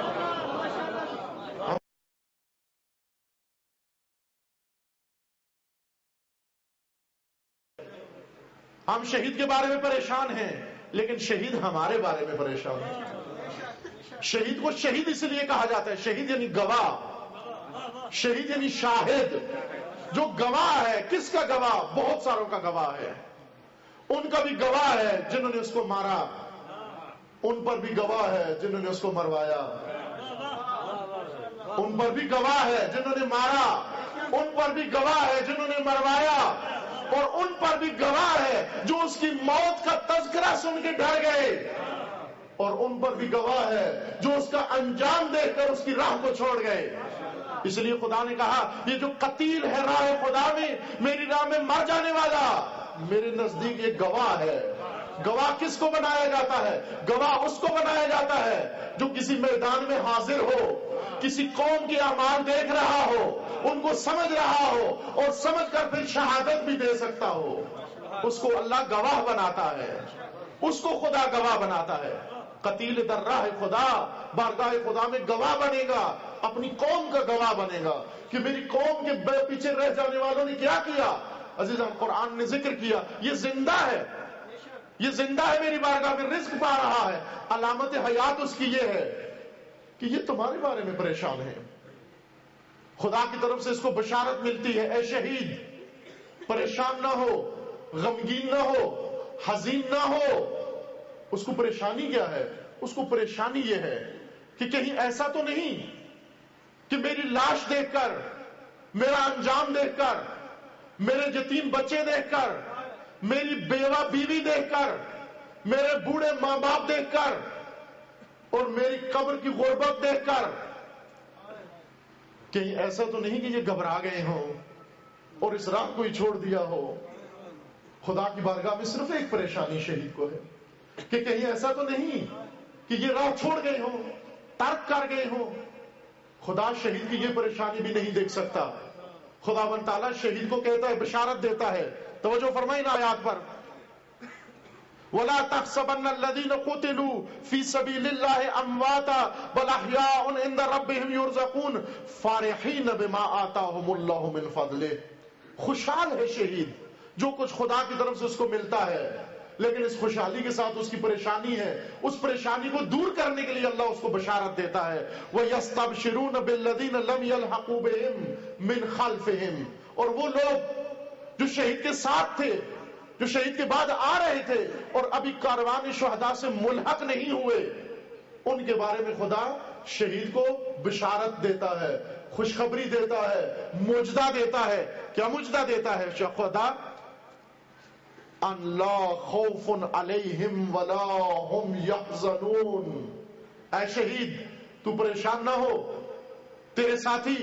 ہم شہید کے بارے میں پریشان ہیں لیکن شہید ہمارے بارے میں پریشان ہے. شہید کو شہید اس لیے کہا جاتا ہے، شہید یعنی گواہ، شہید یعنی شاہد. جو گواہ ہے، کس کا گواہ؟ بہت ساروں کا گواہ ہے. ان کا بھی گواہ ہے جنہوں نے اس کو مارا، ان پر بھی گواہ ہے جنہوں نے اس کو مروایا، ان پر بھی گواہ ہے جنہوں نے مارا، ان پر بھی گواہ ہے جنہوں نے مروایا، اور ان پر بھی گواہ ہے جو اس کی موت کا تذکرہ سن کے ڈر گئے، اور ان پر بھی گواہ ہے جو اس کا انجام دیکھ کر اس کی راہ کو چھوڑ گئے. اس لیے خدا نے کہا یہ جو قتیل ہے راہ خدا میں، میری راہ میں مر جانے والا، میرے نزدیک یہ گواہ ہے. گواہ کس کو بنایا جاتا ہے؟ گواہ اس کو بنایا جاتا ہے جو کسی میدان میں حاضر ہو، کسی قوم کے اعمال دیکھ رہا ہو، ان کو سمجھ رہا ہو، اور سمجھ کر پھر شہادت بھی دے سکتا ہو. اس کو اللہ گواہ بناتا ہے، اس کو خدا گواہ بناتا ہے. قتیل در راہ خدا بارگاہ خدا میں گواہ بنے گا، اپنی قوم کا گواہ بنے گا کہ میری قوم کے بے پیچھے رہ جانے والوں نے کیا کیا. عزیزان، قرآن نے ذکر کیا یہ زندہ ہے، یہ زندہ ہے، میری بارگاہ میں رزق پا رہا ہے. علامت حیات اس کی یہ ہے کہ یہ تمہارے بارے میں پریشان ہے. خدا کی طرف سے اس کو بشارت ملتی ہے، اے شہید پریشان نہ ہو، غمگین نہ ہو، حزین نہ ہو. اس کو پریشانی کیا ہے؟ اس کو پریشانی یہ ہے کہ کہیں ایسا تو نہیں کہ میری لاش دیکھ کر، میرا انجام دیکھ کر، میرے یتیم بچے دیکھ کر، میری بیوہ بیوی دیکھ کر، میرے بوڑھے ماں باپ دیکھ کر، اور میری قبر کی غربت دیکھ کر کہیں ایسا تو نہیں کہ یہ گھبرا گئے ہوں اور اس راہ کو ہی چھوڑ دیا ہو. خدا کی بارگاہ میں صرف ایک پریشانی شہید کو ہے کہ کہیں ایسا تو نہیں کہ یہ راہ چھوڑ گئے ہوں، ترک کر گئے ہوں. خدا شہید کی یہ پریشانی بھی نہیں دیکھ سکتا. خدا بن تعالیٰ شہید کو کہتا ہے، بشارت دیتا ہے. توجہ فرمائیں نا آیات پر، وَلَا تَحْسَبَنَّ الَّذِينَ قُتِلُوا فِي سَبِيلِ اللَّهِ أَمْوَاتًا بَلْ أَحْيَاءٌ عِندَ رَبِّهِمْ يُرْزَقُونَ فَرِحِينَ بِمَا آتَاهُمُ اللَّهُ مِنْ فَضْلِهِ. خوشحال ہے شہید جو کچھ خدا کی طرف سے اس کو ملتا ہے. لیکن اس خوشحالی کے ساتھ اس کی پریشانی ہے، اس پریشانی کو دور کرنے کے لیے اللہ اس کو بشارت دیتا ہے، وَيَسْتَبْشِرُونَ بِالَّذِينَ لَمْ يَلْحَقُوا بِهِمْ مِنْ خَلْفِهِمْ، اور وہ لوگ جو شہید کے ساتھ تھے، جو شہید کے بعد آ رہے تھے اور ابھی کاروان شہداء سے ملحق نہیں ہوئے، ان کے بارے میں خدا شہید کو بشارت دیتا ہے، خوشخبری دیتا ہے، معجزہ دیتا ہے۔ کیا معجزہ دیتا ہے خدا؟ ان لا خوف علیہم ولا هم یحزنون، اے شہید تو پریشان نہ ہو، تیرے ساتھی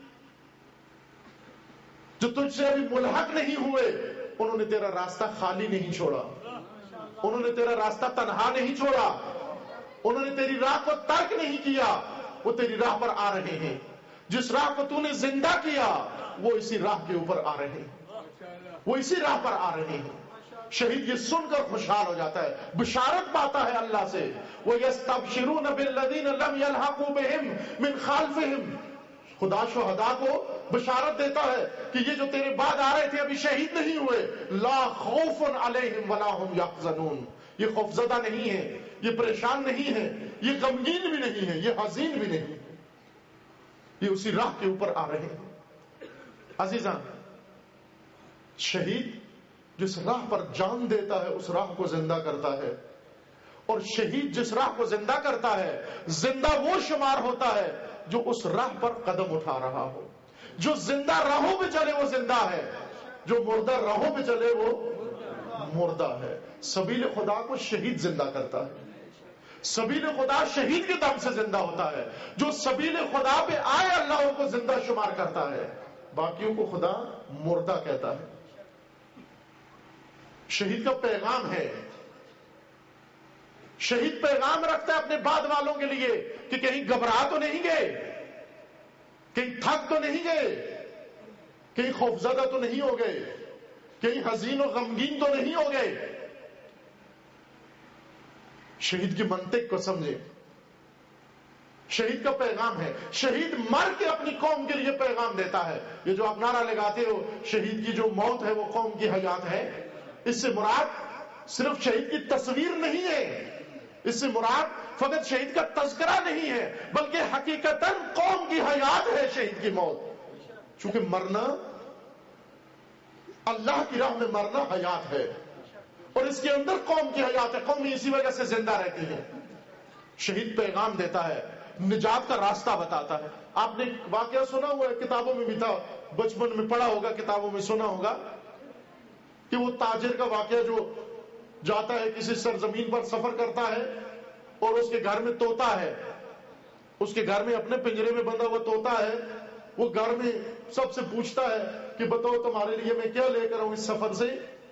جو تجھ سے ابھی ملحق نہیں ہوئے انہوں نے تیرا راستہ خالی نہیں چھوڑا، انہوں نے تیرا راستہ تنہا نہیں چھوڑا، انہوں نے تیری راہ کو ترک نہیں کیا، وہ تیری راہ پر آ رہے ہیں، جس راہ کو تو نے زندہ کیا وہ اسی راہ کے اوپر آ رہے ہیں، وہ اسی راہ پر آ رہے ہیں۔ شہید یہ سن کر خوشحال ہو جاتا ہے، بشارت پاتا ہے اللہ سے، وَيَسْتَبْشِرُونَ بِالَّذِينَ لَمْ يَلْحَقُوا بِهِمْ مِنْ خَلْفِهِمْ، خدا شہداء کو بشارت دیتا ہے کہ یہ جو تیرے بعد آ رہے تھے ابھی شہید نہیں ہوئے، لا خوف علیہم ولا هم یحزنون، یہ خوفزدہ نہیں ہے، یہ پریشان نہیں ہے، یہ غمگین بھی نہیں ہے، یہ حزین بھی نہیں ہے، یہ اسی راہ کے اوپر آ رہے ہیں۔ عزیزان، شہید جس راہ پر جان دیتا ہے اس راہ کو زندہ کرتا ہے، اور شہید جس راہ کو زندہ کرتا ہے زندہ وہ شمار ہوتا ہے جو اس راہ پر قدم اٹھا رہا ہو۔ جو زندہ راہوں پہ چلے وہ زندہ ہے، جو مردہ راہوں پہ چلے وہ مردہ ہے۔ سبیل خدا کو شہید زندہ کرتا ہے، سبیل خدا شہید کے دم سے زندہ ہوتا ہے، جو سبیل خدا پہ آئے اللہ ان کو زندہ شمار کرتا ہے، باقیوں کو خدا مردہ کہتا ہے۔ شہید کا پیغام ہے، شہید پیغام رکھتا ہے اپنے بعد والوں کے لیے کہ کہیں گھبرا تو نہیں گئے، کہیں تھک تو نہیں گئے، کہیں خوفزدہ تو نہیں ہو گئے، کہیں حزین و غمگین تو نہیں ہو گئے۔ شہید کی منطق کو سمجھے، شہید کا پیغام ہے، شہید مر کے اپنی قوم کے لیے پیغام دیتا ہے۔ یہ جو آپ نعرہ لگاتے ہو شہید کی جو موت ہے وہ قوم کی حیات ہے، اس سے مراد صرف شہید کی تصویر نہیں ہے، اس سے مراد فقط شہید کا تذکرہ نہیں ہے، بلکہ حقیقتاً قوم کی حیات ہے شہید کی موت، چونکہ مرنا اللہ کی راہ میں مرنا حیات ہے، اور اس کے اندر قوم کی حیات ہے، قوم اسی وجہ سے زندہ رہتی ہے۔ شہید پیغام دیتا ہے، نجات کا راستہ بتاتا ہے۔ آپ نے واقعہ سنا ہوا ہے، کتابوں میں بھی تھا، بچپن میں پڑھا ہوگا، کتابوں میں سنا ہوگا کہ وہ تاجر کا واقعہ جو جاتا ہے کسی سرزمین پر سفر کرتا ہے اور اس کے گھر میں طوطا ہے، اس کے گھر میں اپنے پنجرے میں بندھا ہوا طوطا ہے، وہ گھر میں سب سے پوچھتا ہے کہ بتاؤ تمہارے لیے میں کیا لے کر آؤں اس سفر سے،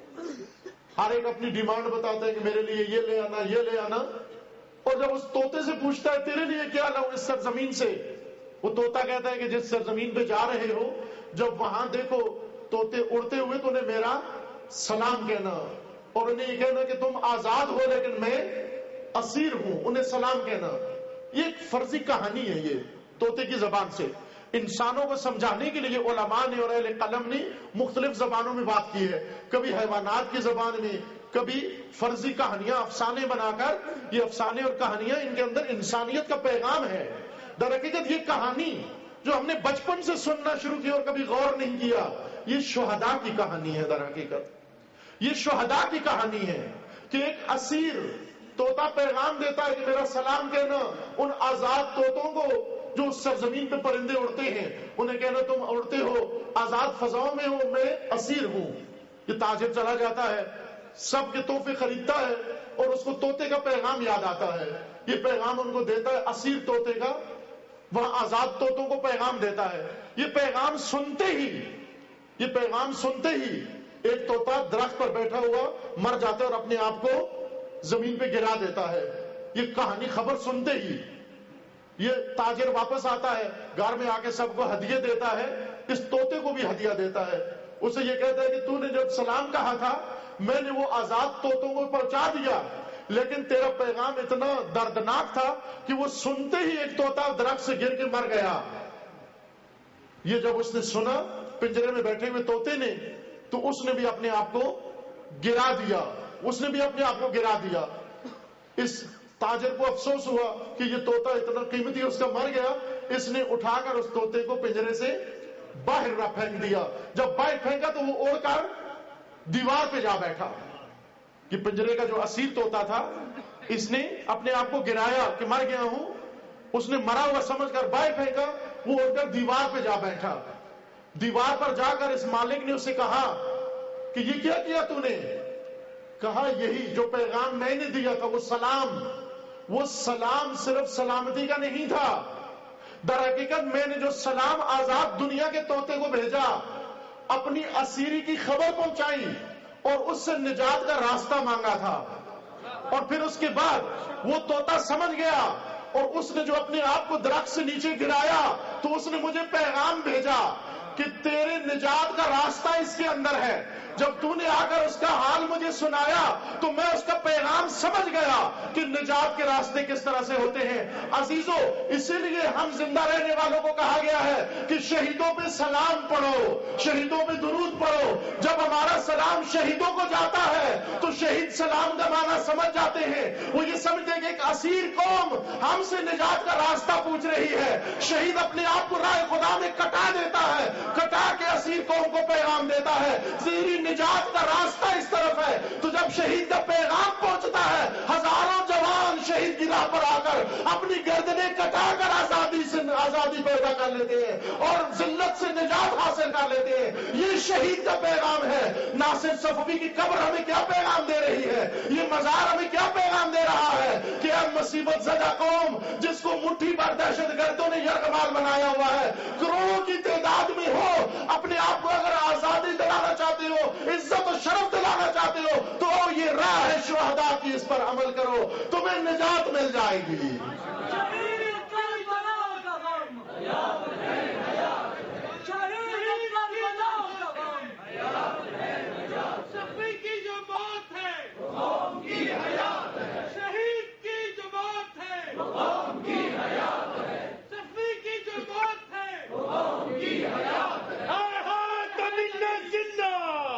ہر ایک اپنی ڈیمانڈ بتاتا ہے کہ میرے لیے یہ لے آنا یہ لے آنا، اور جب اس طوطے سے پوچھتا ہے تیرے لیے کیا لاؤں اس سرزمین سے، وہ طوطا کہتا ہے کہ جس سرزمین پہ جا رہے ہو جب وہاں دیکھو طوطے اڑتے ہوئے تو انہیں میرا سلام کہنا، اور انہیں یہ کہنا کہ تم آزاد ہو لیکن میں اسیر ہوں، انہیں سلام کہنا۔ یہ ایک فرضی کہانی ہے، یہ طوطے کی زبان سے انسانوں کو سمجھانے کے لیے علماء نے اور اہل قلم نے مختلف زبانوں میں بات کی ہے، کبھی حیوانات کی زبان میں، کبھی فرضی کہانیاں افسانے بنا کر، یہ افسانے اور کہانیاں ان کے اندر انسانیت کا پیغام ہے۔ در حقیقت یہ کہانی جو ہم نے بچپن سے سننا شروع کی اور کبھی غور نہیں کیا، یہ شہداء کی کہانی ہے۔ در حقیقت یہ شہداء کی کہانی ہے کہ ایک اسیر طوطا پیغام دیتا ہے کہ میرا سلام کہنا ان آزاد طوطوں کو جو اس سرزمین پہ پرندے اڑتے ہیں، انہیں کہنا تم اڑتے ہو آزاد فضاؤں میں ہو، میں اسیر ہوں۔ یہ تاجر چلا جاتا ہے، سب کے تحفے خریدتا ہے اور اس کو طوطے کا پیغام یاد آتا ہے، یہ پیغام ان کو دیتا ہے اسیر طوطے کا، وہاں آزاد طوطوں کو پیغام دیتا ہے۔ یہ پیغام سنتے ہی یہ پیغام سنتے ہی ایک طوطا درخت پر بیٹھا ہوا مر جاتا ہے اور اپنے آپ کو زمین پہ گرا دیتا ہے۔ یہ کہانی خبر سنتے ہی یہ تاجر واپس آتا ہے، گھر میں آ کے سب کو ہدیے دیتا ہے، اس طوطے کو بھی ہدیہ دیتا ہے، اسے یہ کہتا ہے کہ تو نے جب سلام کہا تھا میں نے وہ آزاد طوطوں کو پہنچا دیا، لیکن تیرا پیغام اتنا دردناک تھا کہ وہ سنتے ہی ایک طوطا درخت سے گر کے مر گیا۔ یہ جب اس نے سنا پنجرے میں بیٹھے ہوئے طوطے نے، تو اس نے بھی اپنے آپ کو گرا دیا، اس نے بھی اپنے آپ کو گرا دیا. اس تاجر کو افسوس ہوا کہ یہ طوطا اتنا قیمتی اس کا مر گیا. اس نے اٹھا کر اس طوطے کو پنجرے سے باہر نہ پھینک دیا. جب باہر پھینکا تو وہ اڑ کر دیوار پہ جا بیٹھا. کہ پنجرے کا جو اصیل طوطا تھا اس نے اپنے آپ کو گرایا کہ مر گیا ہوں. اس نے مرا ہوا سمجھ کر باہر پھینکا, وہ اڑ کر دیوار پہ جا بیٹھا. دیوار پر جا کر اس مالک نے اسے کہا کہ یہ کیا کیا تو نے؟ کہا یہی جو پیغام میں نے دیا تھا, وہ سلام. وہ سلام صرف سلامتی کا نہیں تھا. در حقیقت میں نے جو سلام آزاد دنیا کے طوطے کو بھیجا, اپنی اسیری کی خبر پہنچائی اور اس سے نجات کا راستہ مانگا تھا. اور پھر اس کے بعد وہ طوطا سمجھ گیا اور اس نے جو اپنے آپ کو درخت سے نیچے گرایا تو اس نے مجھے پیغام بھیجا کہ تیرے نجات کا راستہ اس کے اندر ہے. جب تو نے آ کر اس کا حال مجھے سنایا تو میں اس کا پیغام سمجھ گیا کہ نجات کے راستے کس طرح سے ہوتے ہیں. عزیزو, اسی لیے ہم زندہ رہنے والوں کو کہا گیا ہے کہ شہیدوں پہ سلام پڑھو, شہیدوں پہ درود پڑھو. جب ہمارا سلام شہیدوں کو جاتا ہے تو شہید سلام کا معنی سمجھ جاتے ہیں. وہ یہ سمجھتے ہیں کہ ایک اسیر قوم ہم سے نجات کا راستہ پوچھ رہی ہے. شہید اپنے آپ کو راہ خدا میں کٹا دیتا ہے, کٹا کے اسیر قوم کو پیغام دیتا ہے تیری نجات کا راستہ اس طرف ہے. تو جب شہید کا پیغام پہنچتا ہے, ہزاروں جوان شہید کی راہ پر آ کر اپنی گردنیں کٹا کر آزادی سے آزادی پیدا کر لیتے ہیں اور ذلت سے نجات حاصل کر لیتے ہیں. یہ شہید کا پیغام ہے. ناصر صفوی کی قبر ہمیں کیا پیغام دے رہی ہے, یہ مزار ہمیں کیا پیغام دے رہا ہے کہ اب مصیبت زدہ قوم جس کو مٹھی بھر دہشت گردوں نے یرغمال بنایا ہوا ہے, کروڑوں کی تعداد میں ہو, اپنے آپ کو اگر آزادی دلانا چاہتے ہو, عزت و شرف دلانا چاہتے ہو تو یہ راہ ہے شہداء کی, اس پر عمل کرو, تمہیں نجات مل جائے گی. صفی کی جو موت ہے قوم کی حیات ہے, شہید کی جو موت ہے قوم کی حیات ہے, صفی کی جو موت ہے قوم کی حیات ہے. ہاتھ منا زندہ,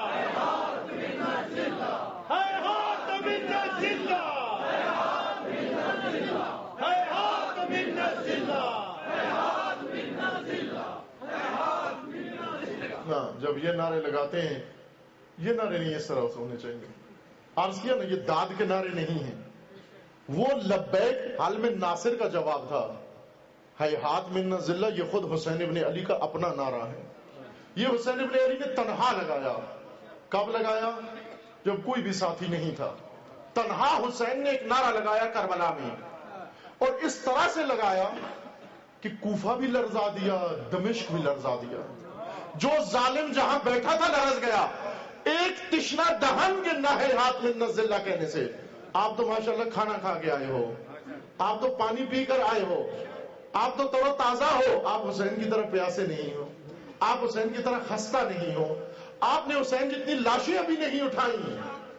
ہاتھ منا زندہ, ہاتھ منا زندہ, ہاتھ منا زندہ, ہاتھ منا زندہ, ہاتھ منا زندہ, ہاتھ منا زندہ. ہاں, جب یہ نعرے لگاتے ہیں, یہ نعرے نہیں اس طرح سے ہونے چاہیے. عرض کیا نا, یہ داد کے نعرے نہیں ہیں. وہ لبیک حال میں ناصر کا جواب تھا. ہاتھ منا ذلہ یہ خود حسین ابن علی کا اپنا نعرہ ہے. یہ حسین ابن علی نے تنہا لگایا. کب لگایا؟ جب کوئی بھی ساتھی نہیں تھا. تنہا حسین نے ایک نعرہ لگایا کربلا میں, اور اس طرح سے لگایا کہ کوفہ بھی لرزا دیا, دمشق بھی لرزا دیا. جو ظالم جہاں بیٹھا تھا لرز گیا. ایک تشنا دہن کے نہ ہے ہاتھ منا ذلہ کہنے سے. آپ تو ماشاءاللہ کھانا کھا کے آئے ہو, آپ تو پانی پی کر آئے ہو, آپ تو تر و تازہ ہو, آپ حسین کی طرح پیاسے نہیں ہو, آپ حسین کی طرح خستہ نہیں ہو, آپ نے حسین جتنی لاشیں ابھی نہیں اٹھائی.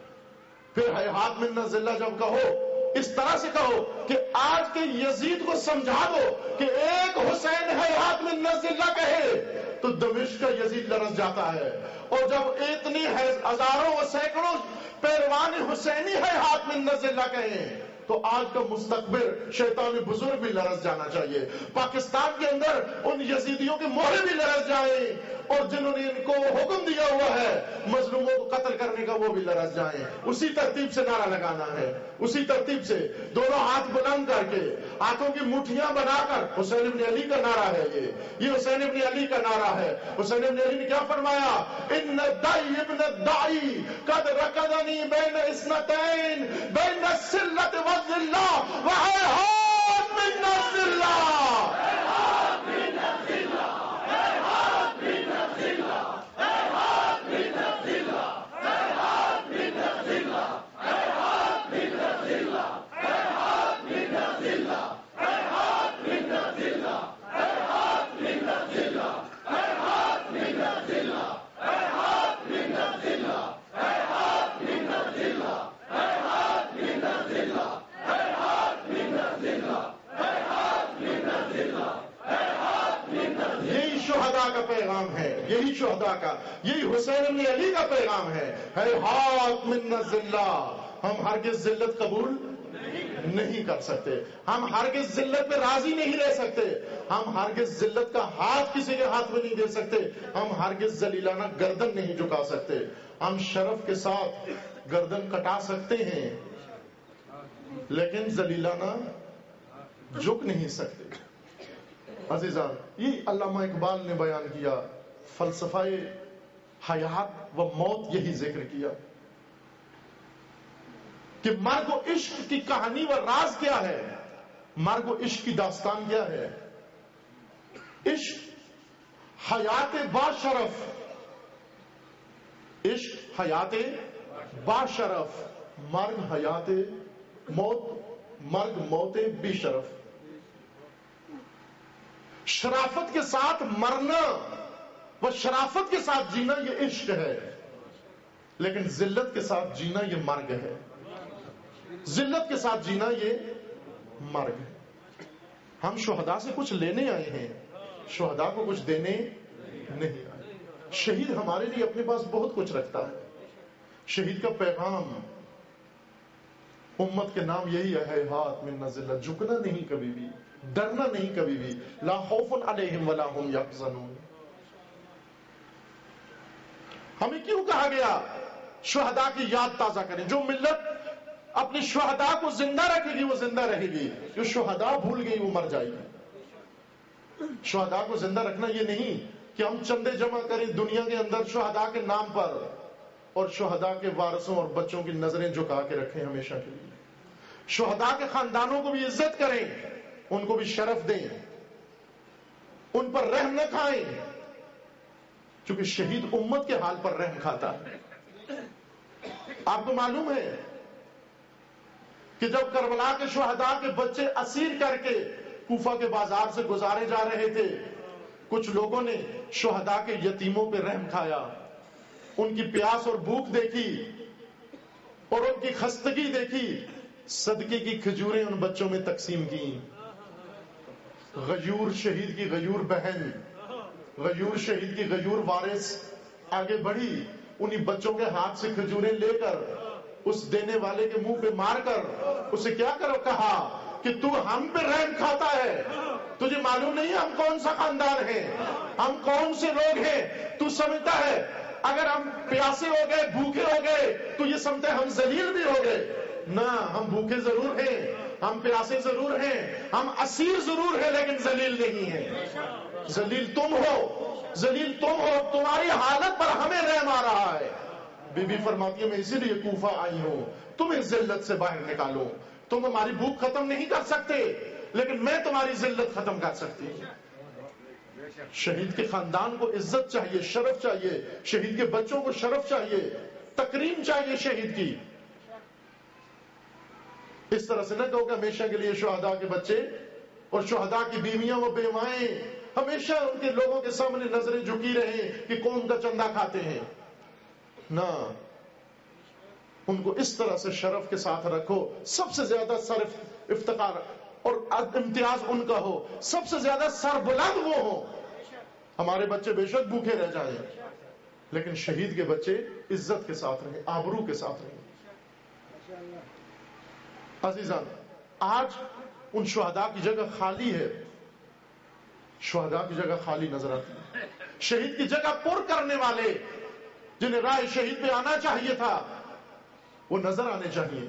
پھر ہاتھ منا ذلہ جب کہو, اس طرح سے کہو کہ آج کے یزید کو سمجھا دو کہ ایک حسین ہے ہاتھ منا ذلہ کہے تو دمشق کا یزید لرز جاتا ہے. اور جب اتنی ہزاروں و سینکڑوں پیروان حسینی ہے ہاتھ منا ذلہ کہیں تو آج کا مستقبل شیطان بزرگ بھی لرز جانا چاہیے. پاکستان کے اندر ان یزیدیوں کے مہرے بھی لرز جائیں, اور جنہوں نے ان کو حکم دیا ہوا ہے مظلوموں کو قتل کرنے کا, وہ بھی لرز جائیں. اسی ترتیب سے نعرہ لگانا ہے, اسی ترتیب سے دونوں ہاتھ بلند کر کے, ہاتھوں کی مٹھیاں بنا کر. حسین ابن علی کا نعرہ ہے یہ, یہ حسین ابن علی کا نعرہ ہے. حسین ابن علی نے کیا فرمایا؟ ان الدائی ابن الدائی قد رکضنی بین اثنتین بین السلت والذلہ وہیہات من الذلہ. Hey, یہی شہداء کا، یہی حسین بن علی کا پیغام ہے، ہیہات من الذلہ، ہم ہرگز ذلت قبول نہیں کر سکتے، ہم ہرگز ذلت پہ راضی نہیں رہ سکتے، ہم ہرگز ذلت کا ہاتھ کسی کے ہاتھ میں نہیں دے سکتے، ہم ہرگز ذلیلانہ گردن نہیں جھکا سکتے، ہم شرف کے ساتھ گردن کٹا سکتے ہیں لیکن ذلیلانہ جھک نہیں سکتے۔ عزیزان، یہ علامہ اقبال نے بیان کیا، فلسفہ حیات و موت یہی ذکر کیا کہ مرگ و عشق کی کہانی و راز کیا ہے، مرگ و عشق کی داستان کیا ہے۔ عشق حیات با شرف، عشق حیات با شرف، مرگ حیات موت، مرگ موت بی شرف۔ شرافت کے ساتھ مرنا و شرافت کے ساتھ جینا یہ عشق ہے، لیکن ذلت کے ساتھ جینا یہ مرگ ہے، ذلت کے ساتھ جینا یہ مرگ ہے۔ ہم شہداء سے کچھ لینے آئے ہیں، شہداء کو کچھ دینے نہیں آئے۔ شہید ہمارے لیے اپنے پاس بہت کچھ رکھتا ہے، شہید کا پیغام امت کے نام یہی ہے، ہیہات من الذلہ، جھکنا نہیں کبھی بھی، ڈرنا نہیں کبھی بھی، لا خوف علیہم ولا هم یحزنون۔ ہمیں کیوں کہا گیا شہداء کی یاد تازہ کریں؟ جو ملت اپنی شہداء کو زندہ رکھے گی وہ زندہ رہے گی، جو شہداء بھول گئی وہ مر جائے گی۔ شہداء کو زندہ رکھنا یہ نہیں کہ ہم چندے جمع کریں دنیا کے اندر شہداء کے نام پر اور شہداء کے وارثوں اور بچوں کی نظریں جھکا کے رکھیں ہمیشہ کے لیے۔ شہداء کے خاندانوں کو بھی عزت کریں، ان کو بھی شرف دیں، ان پر رحم نہ کھائیں، کیونکہ شہید امت کے حال پر رحم کھاتا ہے۔ آپ کو معلوم ہے کہ جب کربلا کے شہداء کے بچے اسیر کر کے کوفہ کے بازار سے گزارے جا رہے تھے، کچھ لوگوں نے شہداء کے یتیموں پہ رحم کھایا، ان کی پیاس اور بھوک دیکھی اور ان کی خستگی دیکھی، صدقے کی کھجوریں ان بچوں میں تقسیم کی۔ غیور شہید کی غیور بہن، غیور شہید کی غیور وارث آگے بڑھی، انہی بچوں کے ہاتھ سے کھجوریں لے کر اس دینے والے کے منہ پہ مار کر اسے کیا کرو کہا کہ تو ہم پہ رحم کھاتا ہے، تجھے معلوم نہیں ہم کون سا خاندان ہیں، ہم کون سے لوگ ہیں، تو سمجھتا ہے اگر ہم پیاسے ہو گئے بھوکے ہو گئے تو یہ سمجھتے ہم ذلیل بھی ہو گئے؟ نہ، ہم بھوکے ضرور ہیں، ہم پیاسے ضرور ہیں، ہم اسیر ضرور ہیں، لیکن ذلیل نہیں ہیں۔ ذلیل تم ہو، ذلیل تم ہو، تمہاری حالت پر ہمیں رحم آ رہا ہے۔ بی بی فرماتی ہے میں اسی لیے کوفہ آئی ہوں، تمہیں ذلت سے باہر نکالوں، تم ہماری بھوک ختم نہیں کر سکتے لیکن میں تمہاری ذلت ختم کر سکتی ہوں۔ شہید کے خاندان کو عزت چاہیے، شرف چاہیے، شہید کے بچوں کو شرف چاہیے، تکریم چاہیے شہید کی۔ اس طرح سے نہ کہو کہ ہمیشہ کے لیے شہداء کے بچے اور شہداء کی بیویاں و بیوائیں ہمیشہ ان کے لوگوں کے سامنے نظریں جھکی رہیں کہ قوم کا چندہ کھاتے ہیں۔ نہ، ان کو اس طرح سے شرف کے ساتھ رکھو، سب سے زیادہ صرف افتخار اور امتیاز ان کا ہو، سب سے زیادہ سربلند وہ ہو۔ ہمارے بچے بے شک بھوکے رہ جائیں لیکن شہید کے بچے عزت کے ساتھ رہیں، آبرو کے ساتھ رہیں۔ عزیزان، آج ان شہداء کی جگہ خالی ہے، شہداء کی جگہ خالی نظر آتی ہے۔ شہید کی جگہ پر کرنے والے جنہیں رائے شہید پہ آنا چاہیے تھا وہ نظر آنے چاہیے۔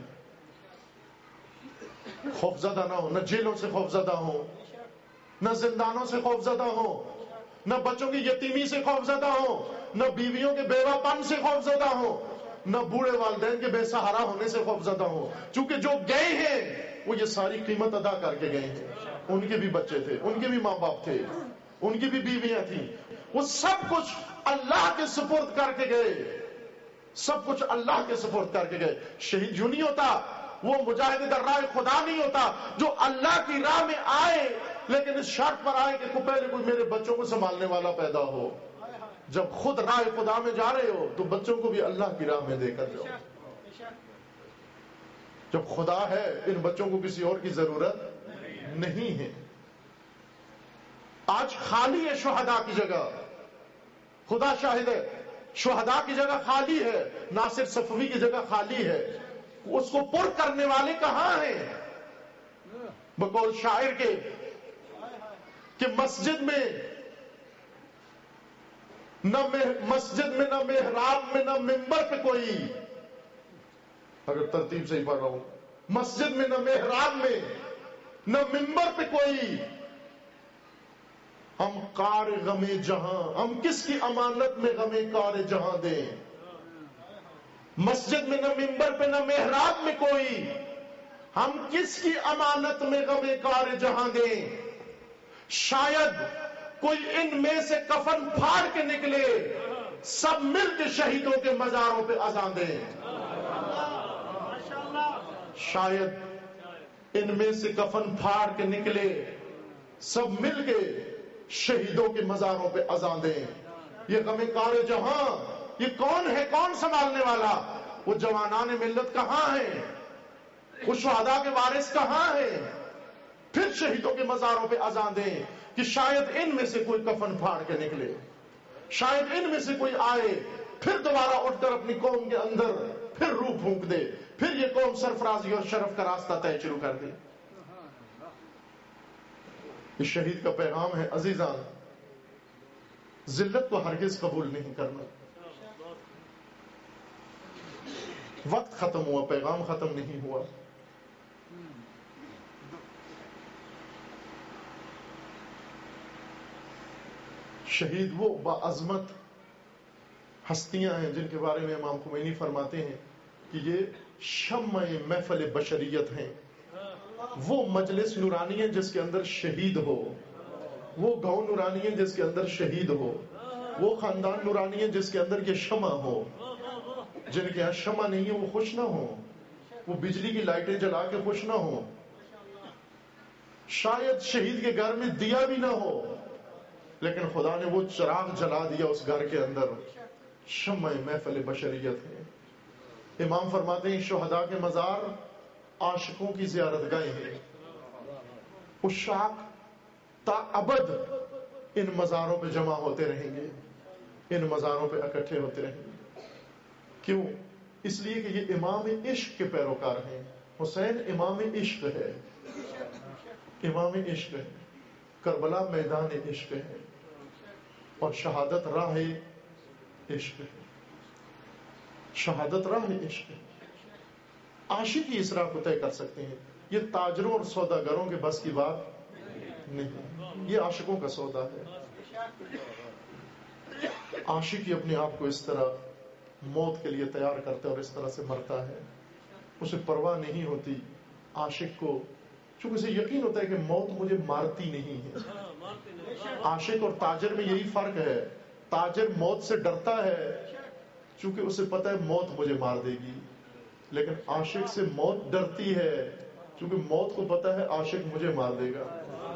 خوفزدہ نہ ہو، نہ جیلوں سے خوفزدہ ہو، نہ زندانوں سے خوفزدہ ہو، نہ بچوں کی یتیمی سے خوفزدہ ہو، نہ بیویوں کے بیوہ پن سے خوفزدہ ہو، نہ بوڑھے والدین کے بے سہارا ہونے سے خوفزدہ ہو، چونکہ جو گئے ہیں وہ یہ ساری قیمت ادا کر کے گئے ہیں۔ ان کے بھی بچے تھے، ان کے بھی ماں باپ تھے، ان کی بھی بیویاں تھیں، وہ سب کچھ اللہ کے سپرد کر کے گئے، سب کچھ اللہ کے سپرد کر کے گئے۔ شہید یوں نہیں ہوتا، وہ مجاہد در راہ خدا نہیں ہوتا جو اللہ کی راہ میں آئے لیکن اس شرط پر آئے کہ پہلے کوئی میرے بچوں کو سنبھالنے والا پیدا ہو۔ جب خود راہ خدا میں جا رہے ہو تو بچوں کو بھی اللہ کی راہ میں دے کر جاؤ۔ جب خدا ہے ان بچوں کو کسی اور کی ضرورت نہیں ہے۔ آج خالی ہے شہداء کی جگہ، خدا شاہد ہے، شہداء کی جگہ خالی ہے، ناصر صفوی کی جگہ خالی ہے، اس کو پر کرنے والے کہاں ہیں؟ بقول شاعر کے کہ مسجد میں نہ مسجد میں نہ محراب میں نہ منبر پہ کوئی، اگر ترتیب سے ہی پڑھ رہا ہوں، مسجد میں نہ محراب میں نہ منبر پہ کوئی، ہم کار غم جہاں، ہم کس کی امانت میں غم کار جہاں دیں؟ مسجد میں نہ منبر پہ نہ محراب میں کوئی، ہم کس کی امانت میں غم کار جہاں دیں؟ شاید کوئی ان میں سے کفن پھاڑ کے نکلے، سب مل کے شہیدوں کے مزاروں پہ اذان دیں۔ شاید ان میں سے کفن پھاڑ کے نکلے، سب مل کے شہیدوں کے مزاروں پہ اذان دیں۔ یہ غم کار جہاں، یہ کون ہے؟ کون سنبھالنے والا؟ وہ جوانان ملت کہاں ہیں؟ وہ شہداء کے وارث کہاں ہیں؟ پھر شہیدوں کے مزاروں پہ اذان دیں کہ شاید ان میں سے کوئی کفن پھاڑ کے نکلے، شاید ان میں سے کوئی آئے، پھر دوبارہ اٹھ کر اپنی قوم کے اندر پھر روح پھونک دے، پھر یہ قوم سرفرازی اور شرف کا راستہ طے شروع کر دے۔ یہ شہید کا پیغام ہے عزیزان، ذلت کو ہرگز قبول نہیں کرنا۔ وقت ختم ہوا، پیغام ختم نہیں ہوا۔ شہید وہ باعظمت ہستیاں ہیں جن کے بارے میں امام خمینی فرماتے ہیں کہ یہ شمع محفل بشریت ہیں، وہ مجلس نورانی ہے جس کے اندر شہید ہو، وہ گاؤں نورانی ہے جس کے اندر شہید ہو، وہ خاندان نورانی ہے جس کے اندر یہ شمع ہو۔ جن کے یہاں شمع نہیں ہے وہ خوش نہ ہو، وہ بجلی کی لائٹیں جلا کے خوش نہ ہو، شاید شہید کے گھر میں دیا بھی نہ ہو، لیکن خدا نے وہ چراغ جلا دیا اس گھر کے اندر، شمع محفل بشریت ہے۔ امام فرماتے ہیں شہداء کے مزار عاشقوں کی زیارت گاہیں ہیں، عشاق تا ابد ان مزاروں پہ جمع ہوتے رہیں گے، ان مزاروں پہ اکٹھے ہوتے رہیں گے۔ کیوں؟ اس لیے کہ یہ امام عشق کے پیروکار ہیں۔ حسین امام عشق ہے، امام عشق ہے، کربلا میدان عشق ہے، اور شہادت راہ عشق ہے، شہادت راہ عشق ہے۔ عاشق ہی اس راہ کو طے کر سکتے ہیں، یہ تاجروں اور سوداگروں کے بس کی بات نہیں، یہ عاشقوں کا سودا ہے۔ عاشق ہی اپنے آپ کو اس طرح موت کے لیے تیار کرتا ہے اور اس طرح سے مرتا ہے، اسے پرواہ نہیں ہوتی۔ عاشق کو چونکہ اسے یقین ہوتا ہے کہ موت مجھے مارتی نہیں ہے۔ عاشق اور تاجر میں یہی فرق ہے، تاجر موت سے ڈرتا ہے چونکہ اسے پتا ہے موت مجھے مار دے گی، لیکن عاشق سے موت ڈرتی ہے چونکہ موت کو پتا ہے عاشق مجھے مار دے گا۔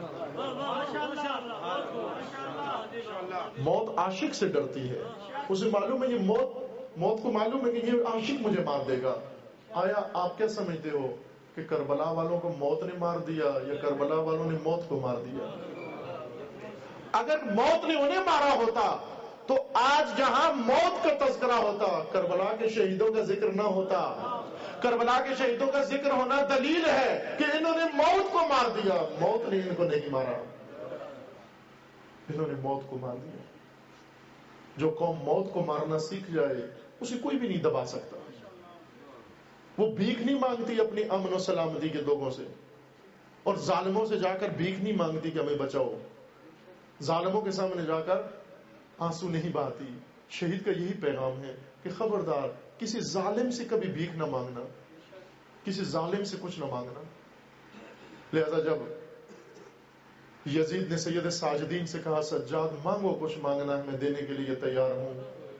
موت عاشق سے ڈرتی ہے، اسے معلوم ہے یہ موت موت کو معلوم ہے کہ یہ عاشق مجھے مار دے گا۔ آیا آپ کیا سمجھتے ہو کہ کربلا والوں کو موت نے مار دیا یا کربلا والوں نے موت کو مار دیا؟ اگر موت نے انہیں مارا ہوتا تو آج جہاں موت کا تذکرہ ہوتا، کربلا کے شہیدوں کا ذکر نہ ہوتا۔ کربلا کے شہیدوں کا ذکر ہونا دلیل ہے کہ انہوں نے موت کو مار دیا، موت نے ان کو نہیں مارا، انہوں نے موت کو مار دیا۔ جو قوم موت کو مارنا سیکھ جائے اسے کوئی بھی نہیں دبا سکتا۔ وہ بھیک نہیں مانگتی اپنی امن و سلامتی کے لوگوں سے، اور ظالموں سے جا کر بھیک نہیں مانگتی کہ ہمیں بچاؤ، ظالموں کے سامنے جا کر آنسو نہیں بہاتی۔ شہید کا یہی پیغام ہے کہ خبردار کسی ظالم سے کبھی بھیک نہ مانگنا، کسی ظالم سے کچھ نہ مانگنا۔ لہذا جب یزید نے سید ساجدین سے کہا سجاد مانگو کچھ مانگنا ہے میں دینے کے لیے تیار ہوں،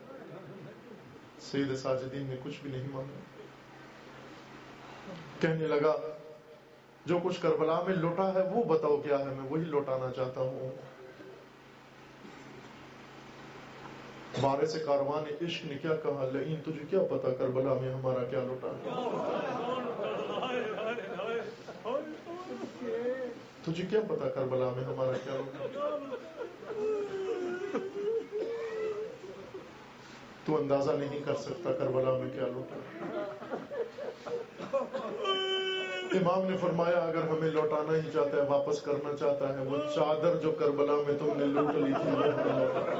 سید ساجدین نے کچھ بھی نہیں مانگا، کہنے لگا جو کچھ کربلا میں لوٹا ہے وہ بتاؤ کیا ہے، میں وہی لوٹانا چاہتا ہوں۔ وارث کاروان عشق نے کیا کہا، لئین تجھے کیا پتا کربلا میں ہمارا کیا لوٹا ہے، تجھے کیا پتا کربلا میں ہمارا کیا لوٹا ہے۔ تو اندازہ نہیں کر سکتا کربلا میں کیا لوٹا۔ امام نے فرمایا اگر ہمیں لوٹانا ہی چاہتا ہے، واپس کرنا چاہتا ہے، وہ چادر جو کربلا میں تم نے لوٹ لی تھی وہ ہمیں لوٹا۔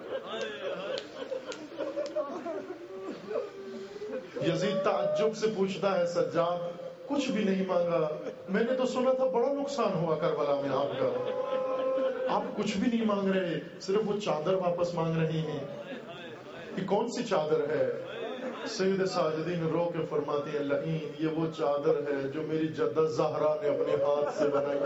یزید تعجب سے پوچھتا ہے سجاد کچھ بھی نہیں مانگا؟ میں نے تو سنا تھا بڑا نقصان ہوا کربلا میں آپ کا، آپ کچھ بھی نہیں مانگ رہے، صرف وہ چادر واپس مانگ رہی ہیں، یہ کون سی چادر ہے؟ سید ساجدین رو کے فرماتے ہیں لعین، یہ وہ چادر ہے جو میری جدہ زہرا نے اپنے ہاتھ سے بنائی،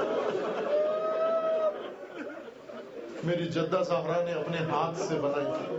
میری جدہ زہرا نے اپنے ہاتھ سے بنائی تھی۔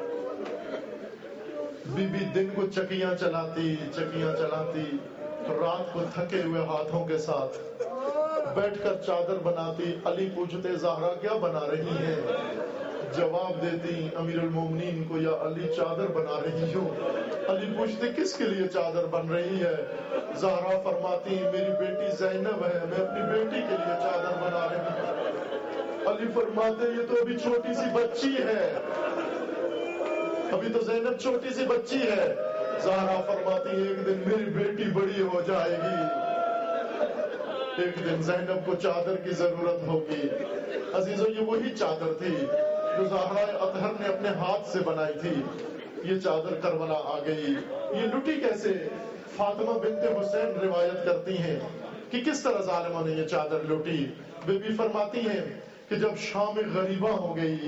بی بی دن کو چکیاں چلاتی چکیاں چلاتی، رات کو تھکے ہوئے ہاتھوں کے ساتھ بیٹھ کر چادر بناتی۔ علی پوچھتے زہرا کیا بنا رہی ہیں؟ جواب دیتی امیر المومنین کو یا علی چادر بنا رہی ہوں۔ علی پوچھتے کس کے لیے چادر بن رہی ہے؟ زہرا فرماتی میری بیٹی زینب ہے، میں اپنی بیٹی کے لیے چادر بنا رہی ہوں۔ علی فرماتے یہ تو ابھی چھوٹی سی بچی ہے، ابھی تو زینب چھوٹی سی بچی ہے۔ زہرا فرماتی ایک دن میری بیٹی بڑی ہو جائے گی، ایک دن زینب کو چادر کی ضرورت ہوگی۔ عزیزو یہ وہی چادر تھی جو زہرا اطہر نے اپنے ہاتھ سے بنائی تھی۔ یہ چادر کربلا آ گئی، یہ لٹی کیسے؟ فاطمہ بنت حسین روایت کرتی ہیں کہ کس طرح ظالموں نے یہ چادر لوٹی۔ بی بی فرماتی ہیں کہ جب شام غریبہ ہو گئی،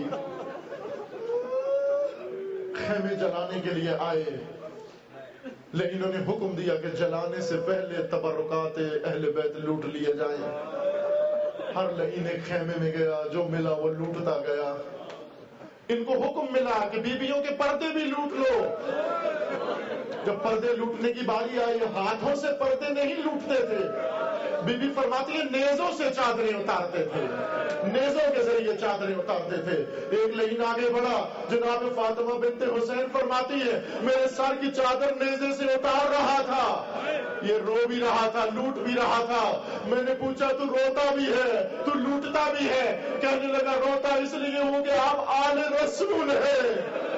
خیمے جلانے کے لیے آئے، لیکن انہوں نے حکم دیا کہ جلانے سے پہلے تبرکات اہل بیت لوٹ لیے جائیں۔ ہر لعین ایک خیمے میں گیا، جو ملا وہ لوٹتا گیا۔ ان کو حکم ملا کہ بیویوں کے پردے بھی لوٹ لو۔ جب پردے لوٹنے کی باری آئی، ہاتھوں سے پردے نہیں لوٹتے تھے، بی بی فرماتی ہے نیزوں سے چادریں اتارتے تھے، نیزوں کے ذریعے چادریں اتارتے تھے۔ ایک لعین آگے بڑھا، جناب فاطمہ بنت حسین فرماتی ہے میرے سر کی چادر نیزے سے اتار رہا تھا، یہ رو بھی رہا تھا، لوٹ بھی رہا تھا۔ میں نے پوچھا تو روتا بھی ہے تو لوٹتا بھی ہے؟ کہنے لگا روتا اس لیے ہوں کہ آپ آل رسول ہیں۔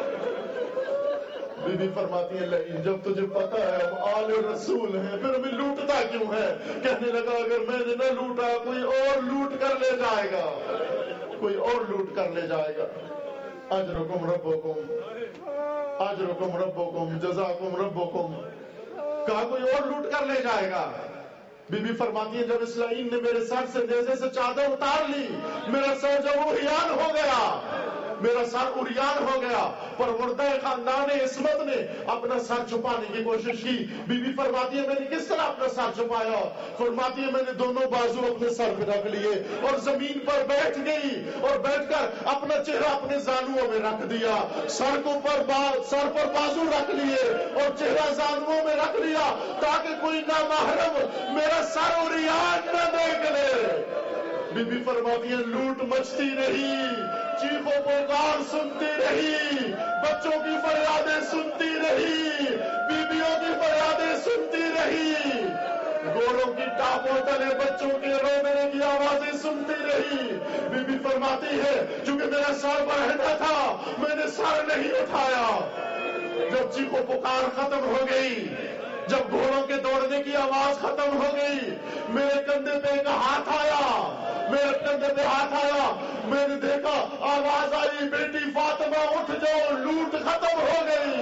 بی بی فرماتی ہے لعین جب تجھے پتا ہے ہم آل رسول ہیں پھر ہمیں لوٹتا کیوں ہے؟ کہنے لگا اگر میں نے نہ لوٹا کوئی اور لوٹ کر لے جائے گا، کوئی اور لوٹ کر لے جائے گا۔ اجرکم ربکم اجرکم ربکم جزاکم ربکم، کہا کوئی اور لوٹ کر لے جائے گا۔ بی بی فرماتی ہے جب اس لعین نے میرے سر سے نیزے سے چادر اتار لی، میرا سر جب عریان ہو گیا، میرا سر عریان ہو گیا، پروردہ خاندان عصمت نے اپنا سر چھپانے کی کوشش کی۔ بی بی فرماتی ہے میں نے کس طرح اپنا سر چھپایا؟ فرماتی ہے میں نے دونوں بازو اپنے سر پہ رکھ لیے اور زمین پر بیٹھ گئی، اور بیٹھ کر اپنا چہرہ اپنے زانوؤں میں رکھ دیا، سر کو پر با... سر پر بازو رکھ لیے اور چہرہ زانوؤں میں رکھ لیا تاکہ کوئی نامحرم میرا سر عریان نہ دیکھ لے۔ بی بی فرماتی ہے لوٹ مچتی رہی، چیخوں پکار سنتی رہی، بچوں کی فریادیں سنتی رہی، بیویوں کی فریادیں سنتی رہی، گھوڑوں کی ٹاپوں تلے بچوں کے رونے کی آوازیں سنتی رہی۔ بی بی فرماتی ہے چونکہ میرا سر بڑھنا تھا میں نے سر نہیں اٹھایا۔ جب چیخوں پکار ختم ہو گئی، جب گھوڑوں کے دوڑنے کی آواز ختم ہو گئی، میرے کندھے پہ ایک ہاتھ آیا، میرے کندھے پہ ہاتھ آیا، میں نے دیکھا آواز آئی بیٹی فاطمہ اٹھ جاؤ لوٹ ختم ہو گئی۔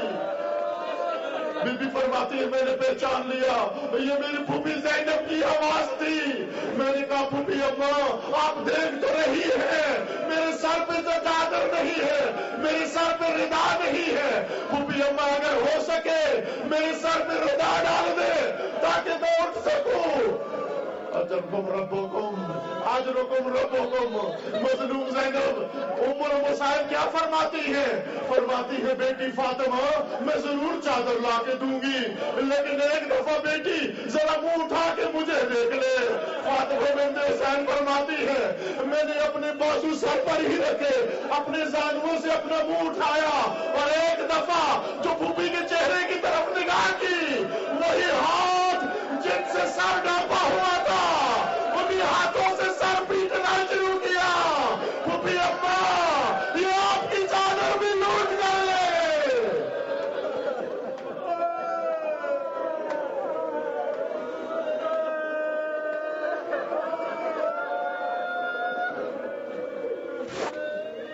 بی بی فرماتی ہے میں نے پہچان لیا یہ میری پھوپھی زینب کی آواز تھی۔ میں نے کہا پھوپھی اماں آپ دیکھ تو رہی ہیں میرے سر پہ تو چادر نہیں ہے، میرے سر پہ ردا نہیں ہے، پھوپھی اماں اگر ہو سکے میرے سر پہ ردا ڈال دے تاکہ میں اٹھ سکوں۔ اجرکم ربکم اجرکم ربکم۔ مظلوم زینب ام المصائب کیا فرماتی ہے؟ فرماتی ہے بیٹی فاطمہ میں ضرور چادر لا کے دوں گی لیکن ایک دفعہ بیٹی ذرا منہ اٹھا کے مجھے دیکھ لے۔ فاطمہ بنت حسین فرماتی ہے میں نے اپنے بازو سر پر ہی رکھے، اپنے زانووں سے اپنا منہ اٹھایا اور ایک دفعہ جو پھوپھی کے چہرے کی طرف نگاہ کی، وہی ہاتھ جن سے سر ڈھانپا ہوا تھا انہی ہاتھوں سے سر پیٹنا شروع کیا۔ پھوپھی اماں یہ آپ کی چادر بھی لوٹ گئے۔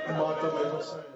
ماتم حسین